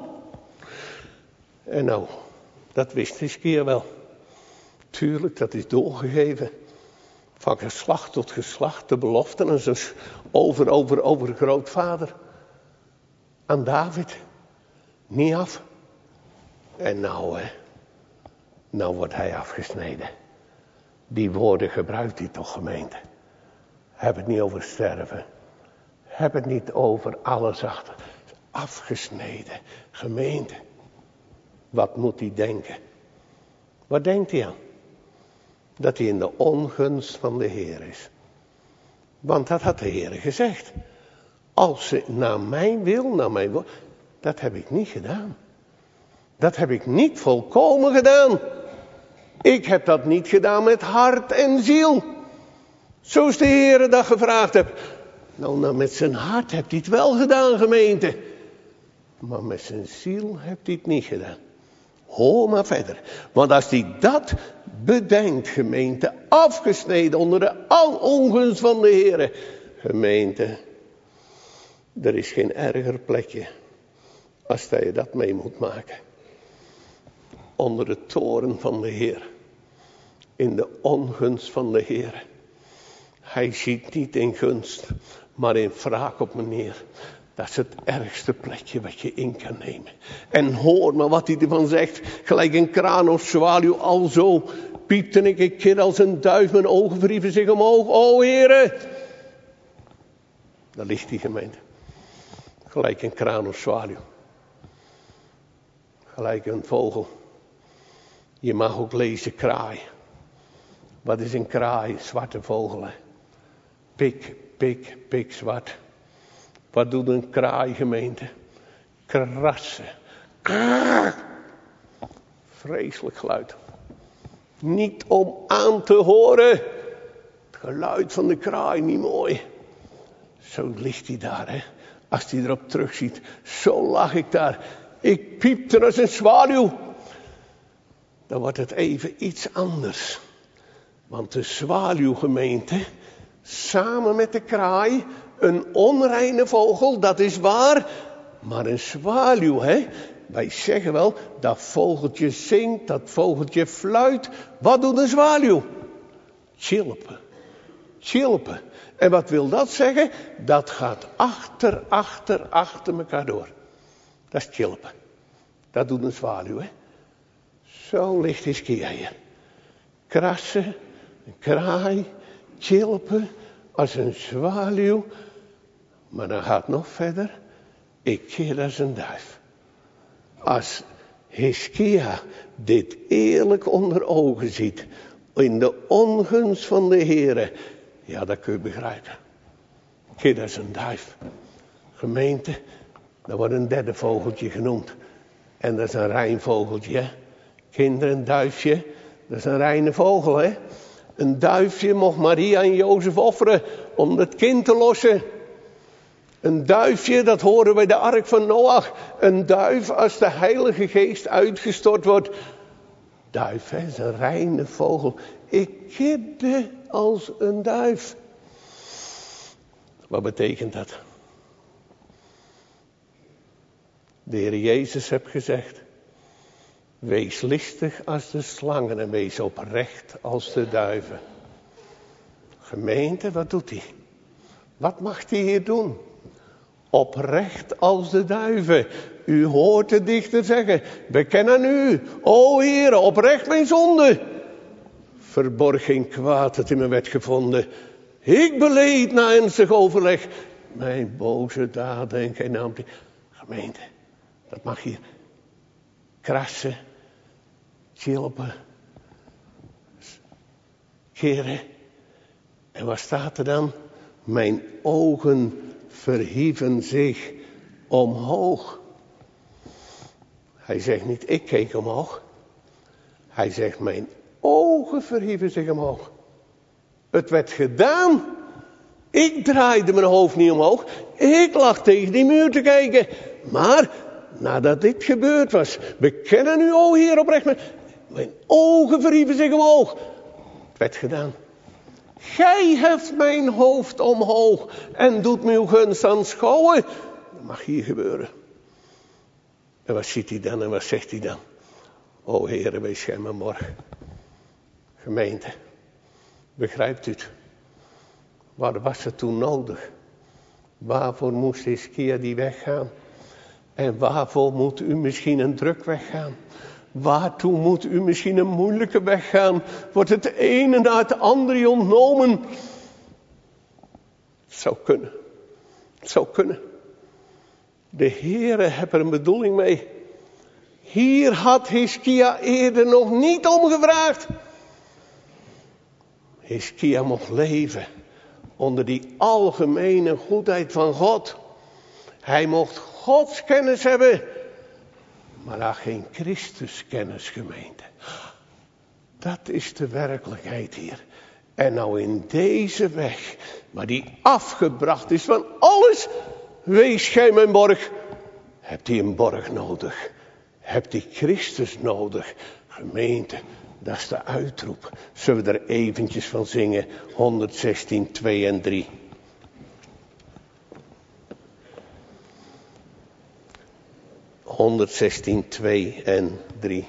En nou, dat wist Hiskia wel. Tuurlijk, dat is doorgegeven. Van geslacht tot geslacht. De beloften en zijn overgrootvader. Aan David. Niet af. En nou wordt hij afgesneden. Die woorden gebruikt hij toch, gemeente. Heb het niet over sterven. Heb het niet over alles achter. Afgesneden. Gemeente. Wat moet hij denken? Wat denkt hij aan? Dat hij in de ongunst van de Heer is. Want dat had de Heer gezegd. Als ze naar mijn wil, naar mijn woord. Dat heb ik niet gedaan. Dat heb ik niet volkomen gedaan. Ik heb dat niet gedaan met hart en ziel. Zoals de Heer dat gevraagd heeft. Nou, met zijn hart heeft hij het wel gedaan, gemeente. Maar met zijn ziel heeft hij het niet gedaan. Hoor maar verder. Want als hij dat bedenkt, gemeente, afgesneden onder de ongunst van de Heer. Gemeente, er is geen erger plekje als dat je dat mee moet maken. Onder de toren van de Heer. In de ongunst van de Heer. Hij ziet niet in gunst, maar in wraak op meneer. Dat is het ergste plekje wat je in kan nemen. En hoor maar wat hij ervan zegt. Gelijk een kraan of zwaluw, alzo piepte ik een keer als een duif. Mijn ogen verhieven zich omhoog. O Heere. Daar ligt die gemeente. Gelijk een kraan of zwaluw. Gelijk een vogel. Je mag ook lezen kraai. Wat is een kraai? Zwarte vogel. Hè? Pik zwart. Wat doet een kraai, gemeente? Krassen. Vreselijk geluid. Niet om aan te horen. Het geluid van de kraai, niet mooi. Zo ligt hij daar, hè. Als hij erop terugziet. Zo lag ik daar. Ik piepte als een zwaluw. Dan wordt het even iets anders. Want de zwaluw, gemeente, samen met de kraai, een onreine vogel, dat is waar. Maar een zwaluw, hè. Wij zeggen wel, dat vogeltje zingt, dat vogeltje fluit. Wat doet een zwaluw? Chilpen. Chilpen. En wat wil dat zeggen? Dat gaat achter elkaar door. Dat is chilpen. Dat doet een zwaluw, hè. Zo ligt Hiskia hier. Krassen, een kraai, chilpen, als een zwaluw. Maar dan gaat het nog verder. Ik keer als een duif. Als Hiskia dit eerlijk onder ogen ziet. In de ongunst van de Heere. Ja, dat kun je begrijpen. Keer als een duif. Gemeente, dat wordt een derde vogeltje genoemd. En dat is een rein vogeltje, hè. Kinderen, een duifje, dat is een reine vogel, hè. Een duifje mocht Maria en Jozef offeren om het kind te lossen. Een duifje, dat horen bij de ark van Noach. Een duif als de Heilige Geest uitgestort wordt. Duif, hè, is een reine vogel. Ik kidde als een duif. Wat betekent dat? De Heer Jezus heeft gezegd. Wees listig als de slangen en wees oprecht als de duiven. Gemeente, wat doet hij? Wat mag hij hier doen? Oprecht als de duiven. U hoort de dichter zeggen, beken aan u, o Heere, oprecht mijn zonde. Verborg geen kwaad dat in me werd gevonden. Ik beleed na ernstig overleg mijn boze daden en geen naam. Gemeente, dat mag hier krassen, chilpen, keren. En wat staat er dan? Mijn ogen verhieven zich omhoog. Hij zegt niet, ik keek omhoog. Hij zegt, mijn ogen verhieven zich omhoog. Het werd gedaan. Ik draaide mijn hoofd niet omhoog. Ik lag tegen die muur te kijken. Maar nadat dit gebeurd was, bekennen u, o Heer, oprecht. Mijn ogen verhieven zich omhoog. Het werd gedaan. Gij heft mijn hoofd omhoog en doet me uw gunst aanschouwen. Dat mag hier gebeuren. En wat ziet hij dan en wat zegt hij dan? O Heere, wees gij me morgen. Gemeente, begrijpt u het? Waar was het toen nodig? Waarvoor moest Hiskia die weggaan? En waarvoor moet u misschien een druk weggaan? Waartoe moet u misschien een moeilijke weg gaan? Wordt het ene na het andere ontnomen? Het zou kunnen. Het zou kunnen. De Heere heeft er een bedoeling mee. Hier had Hiskia eerder nog niet om gevraagd. Hiskia mocht leven onder die algemene goedheid van God. Hij mocht Gods kennis hebben. Maar daar geen Christuskennis, gemeente. Dat is de werkelijkheid hier. En nou in deze weg, maar die afgebracht is van alles, wees gij mijn borg. Hebt u een borg nodig? Hebt u Christus nodig? Gemeente, dat is de uitroep. Zullen we er eventjes van zingen? 116, 2 en 3. 116, 2 en 3.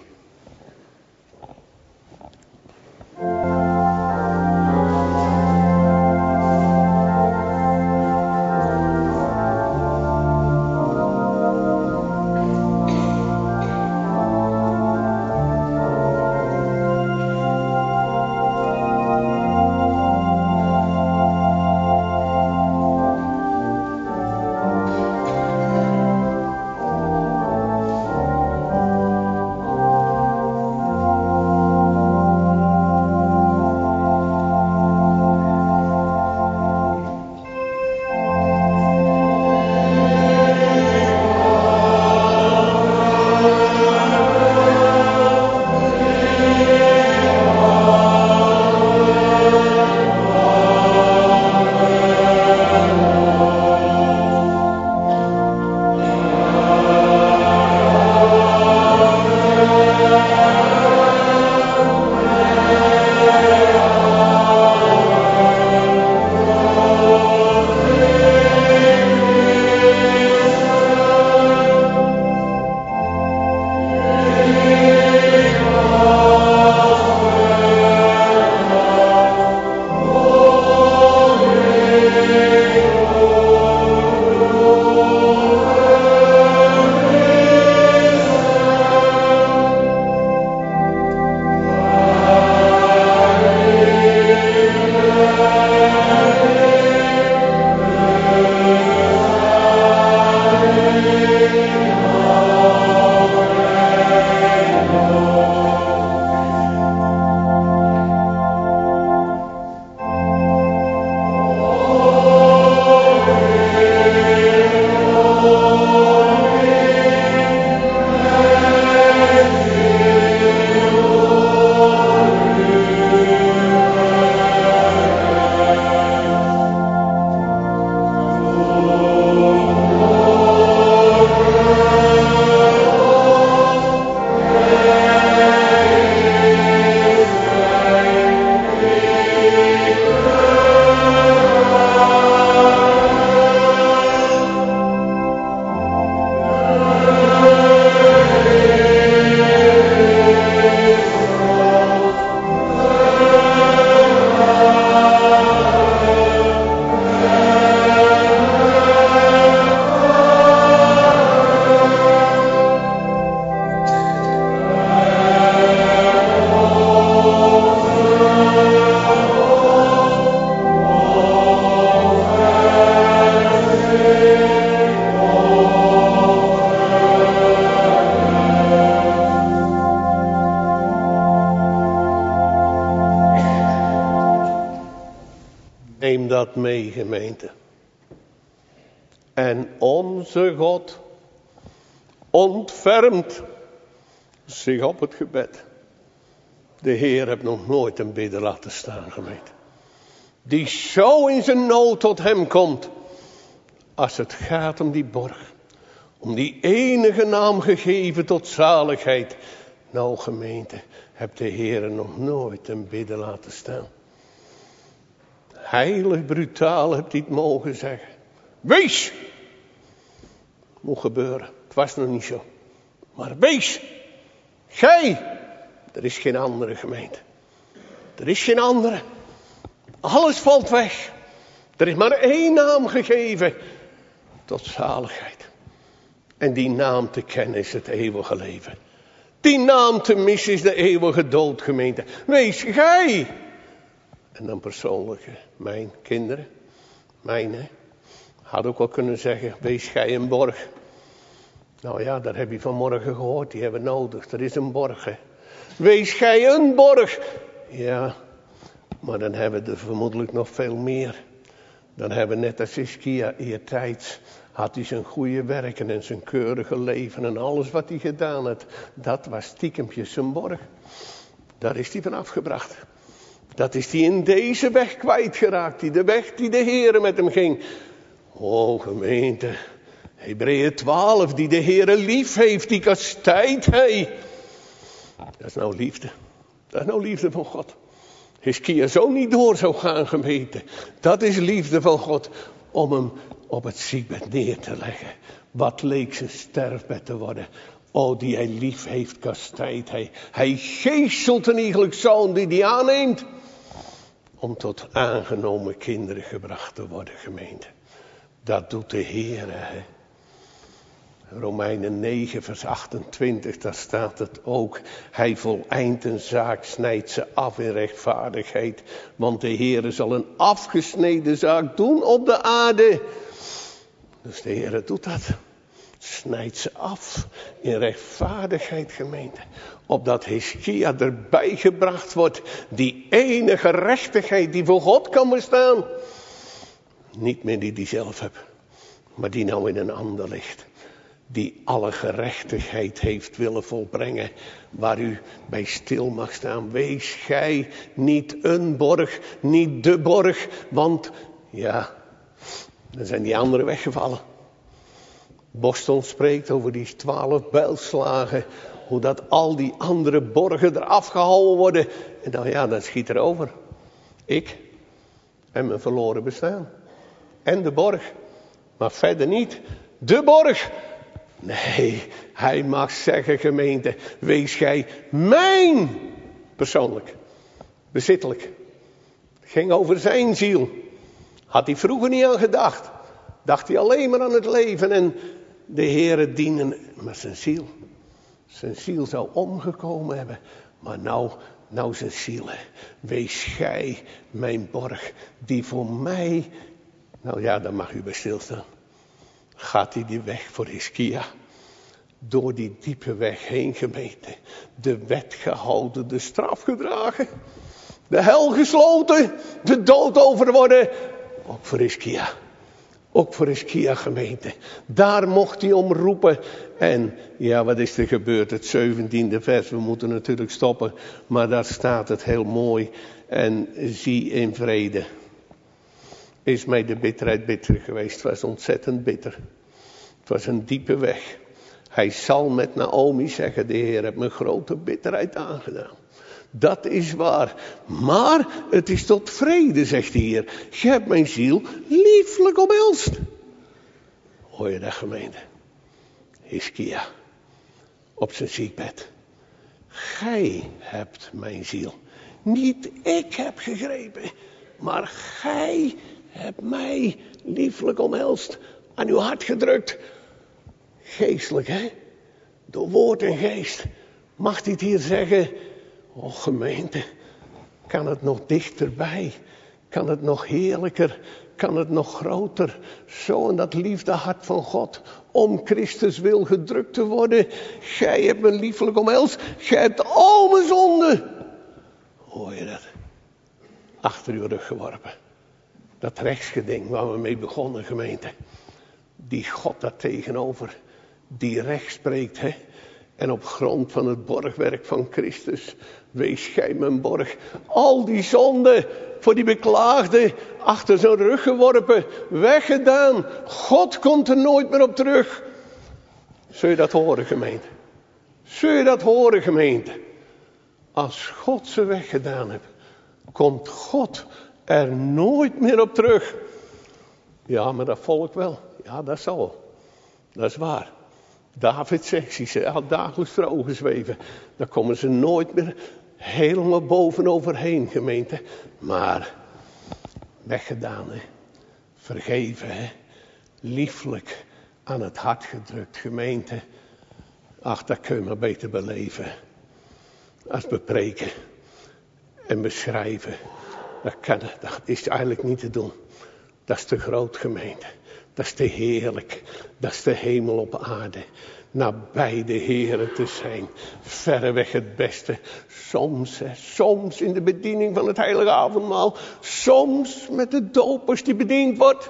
Neem dat mee, gemeente. En onze God ontfermt zich op het gebed. De Heer heeft nog nooit een bidder laten staan, gemeente. Die zo in zijn nood tot hem komt. Als het gaat om die borg. Om die enige naam gegeven tot zaligheid. Nou, gemeente, hebt de Heer nog nooit een bidder laten staan. Heilig brutaal hebt hij het mogen zeggen. Wees! Moet gebeuren. Het was nog niet zo. Maar wees! Gij! Er is geen andere, gemeente. Er is geen andere. Alles valt weg. Er is maar één naam gegeven tot zaligheid. En die naam te kennen is het eeuwige leven. Die naam te missen is de eeuwige dood, gemeente. Wees gij! En dan persoonlijk, mijn kinderen, mijn, had ook wel kunnen zeggen, wees gij een borg. Nou ja, dat heb je vanmorgen gehoord, die hebben we nodig. Er is een borg, hè. Wees gij een borg. Ja, maar dan hebben we er vermoedelijk nog veel meer. Dan hebben we net als Hiskia eertijds, had hij zijn goede werken en zijn keurige leven en alles wat hij gedaan had. Dat was stiekempjes zijn borg. Daar is hij van afgebracht. Dat is hij in deze weg kwijtgeraakt. De weg die de Heere met hem ging. Oh gemeente. Hebreeën 12. Die de Heere lief heeft. Die kastijdt hij. Dat is nou liefde. Dat is nou liefde van God. Hiskia zo niet door zou gaan, gemeente. Dat is liefde van God. Om hem op het ziekbed neer te leggen. Wat leek zijn sterfbed te worden. Oh, die hij lief heeft, kastijdt hij. Hij geestelt een iegelijk zoon die hij aanneemt. Om tot aangenomen kinderen gebracht te worden, gemeente. Dat doet de Heer, hè. Romeinen 9 vers 28, daar staat het ook. Hij voleindt een zaak, snijdt ze af in rechtvaardigheid. Want de Heer zal een afgesneden zaak doen op de aarde. Dus de Heer doet dat. Snijdt ze af in rechtvaardigheid, gemeente. Opdat Hiskia erbij gebracht wordt. Die enige gerechtigheid die voor God kan bestaan. Niet meer die zelf hebt. Maar die nou in een ander ligt. Die alle gerechtigheid heeft willen volbrengen. Waar u bij stil mag staan. Wees gij niet een borg. Niet de borg. Want ja, dan zijn die anderen weggevallen. Boston spreekt over die 12 bijlslagen. Hoe dat al die andere borgen eraf gehouden worden. En dan ja, dat schiet erover. Ik en mijn verloren bestaan. En de borg. Maar verder niet. De borg. Nee, hij mag zeggen, gemeente. Wees gij mijn. Persoonlijk. Bezittelijk. Het ging over zijn ziel. Had hij vroeger niet aan gedacht. Dacht hij alleen maar aan het leven en de Heere dienen. Maar zijn ziel zou omgekomen hebben. Maar nou zijn ziel. Wees gij mijn borg. Die voor mij. Nou ja, daar mag u bij stilstaan. Gaat hij die weg voor Hiskia. Door die diepe weg heen, gemeente. De wet gehouden, de straf gedragen. De hel gesloten. De dood overwonnen. Ook voor Hiskia. Ook voor Hiskia, gemeente. Daar mocht hij om roepen. En ja, wat is er gebeurd? Het 17e vers. We moeten natuurlijk stoppen. Maar daar staat het heel mooi. En zie in vrede. Is mij de bitterheid bitter geweest. Het was ontzettend bitter. Het was een diepe weg. Hij zal met Naomi zeggen. De Heer heeft me grote bitterheid aangedaan. Dat is waar. Maar het is tot vrede, zegt de Heer. Je hebt mijn ziel lieflijk omhelst. Hoor je dat, gemeente? Hiskia. Op zijn ziekbed. Gij hebt mijn ziel. Niet ik heb gegrepen. Maar gij hebt mij lieflijk omhelst. Aan uw hart gedrukt. Geestelijk, hè? Door woord en geest. Mag hij het hier zeggen? Oh gemeente, kan het nog dichterbij? Kan het nog heerlijker? Kan het nog groter? Zo in dat liefdehart van God. Om Christus wil gedrukt te worden. Gij hebt me liefelijk omhelst. Gij hebt al mijn zonden. Hoor je dat? Achter uw rug geworpen. Dat rechtsgeding waar we mee begonnen, gemeente. Die God daar tegenover, die recht spreekt, hè. En op grond van het borgwerk van Christus, wees gij mijn borg. Al die zonden voor die beklaagde achter zijn rug geworpen, weggedaan. God komt er nooit meer op terug. Zul je dat horen, gemeente? Zul je dat horen, gemeente? Als God ze weggedaan heeft, komt God er nooit meer op terug. Ja, maar dat volk wel. Ja, dat zal. Dat is waar. David zegt, ze had dagelijks voor ogen zweven. Daar komen ze nooit meer helemaal bovenoverheen, gemeente. Maar weggedaan, hè. Vergeven, hè. Lieflijk aan het hart gedrukt, gemeente. Ach, dat kun je maar beter beleven. Als bepreken en beschrijven. Dat is eigenlijk niet te doen. Dat is te groot, gemeente. Dat is te heerlijk. Dat is de hemel op aarde. Nabij de Heere te zijn. Verreweg het beste. Soms in de bediening van het heilige avondmaal. Soms met de dopers die bediend wordt.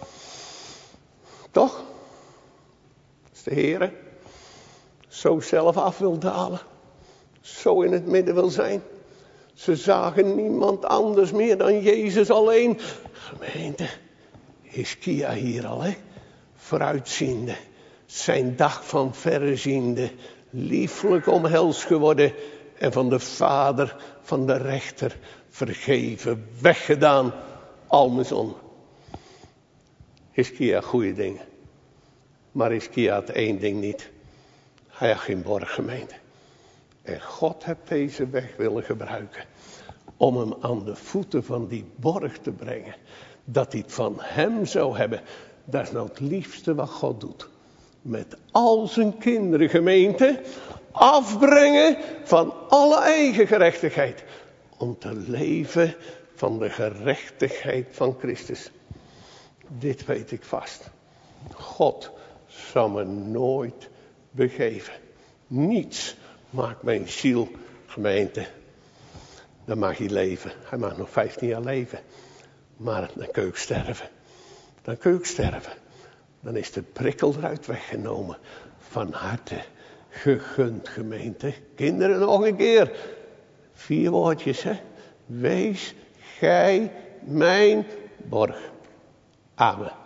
Toch? Als de Heere zo zelf af wil dalen. Zo in het midden wil zijn. Ze zagen niemand anders meer dan Jezus alleen. Gemeente, Hiskia hier al, hè? Vooruitziende, zijn dag van verre ziende, lieflijk omhels geworden en van de Vader, van de rechter, vergeven, weggedaan, al mijn zonden. Hiskia, goede dingen. Maar Hiskia had één ding niet. Hij had geen borg, gemeente. En God heeft deze weg willen gebruiken. Om hem aan de voeten van die borg te brengen. Dat hij het van hem zou hebben. Dat is nou het liefste wat God doet. Met al zijn kinderen, gemeente. Afbrengen van alle eigen gerechtigheid. Om te leven van de gerechtigheid van Christus. Dit weet ik vast. God zal me nooit begeven. Niets maakt mijn ziel, gemeente. Dan mag hij leven. Hij mag nog 15 jaar leven. Maar dan kun je ook sterven. Dan kun je ook sterven. Dan is de prikkel eruit weggenomen. Van harte gegund, gemeente. Kinderen, nog een keer. 4 woordjes, hè. Wees gij mijn borg. Amen.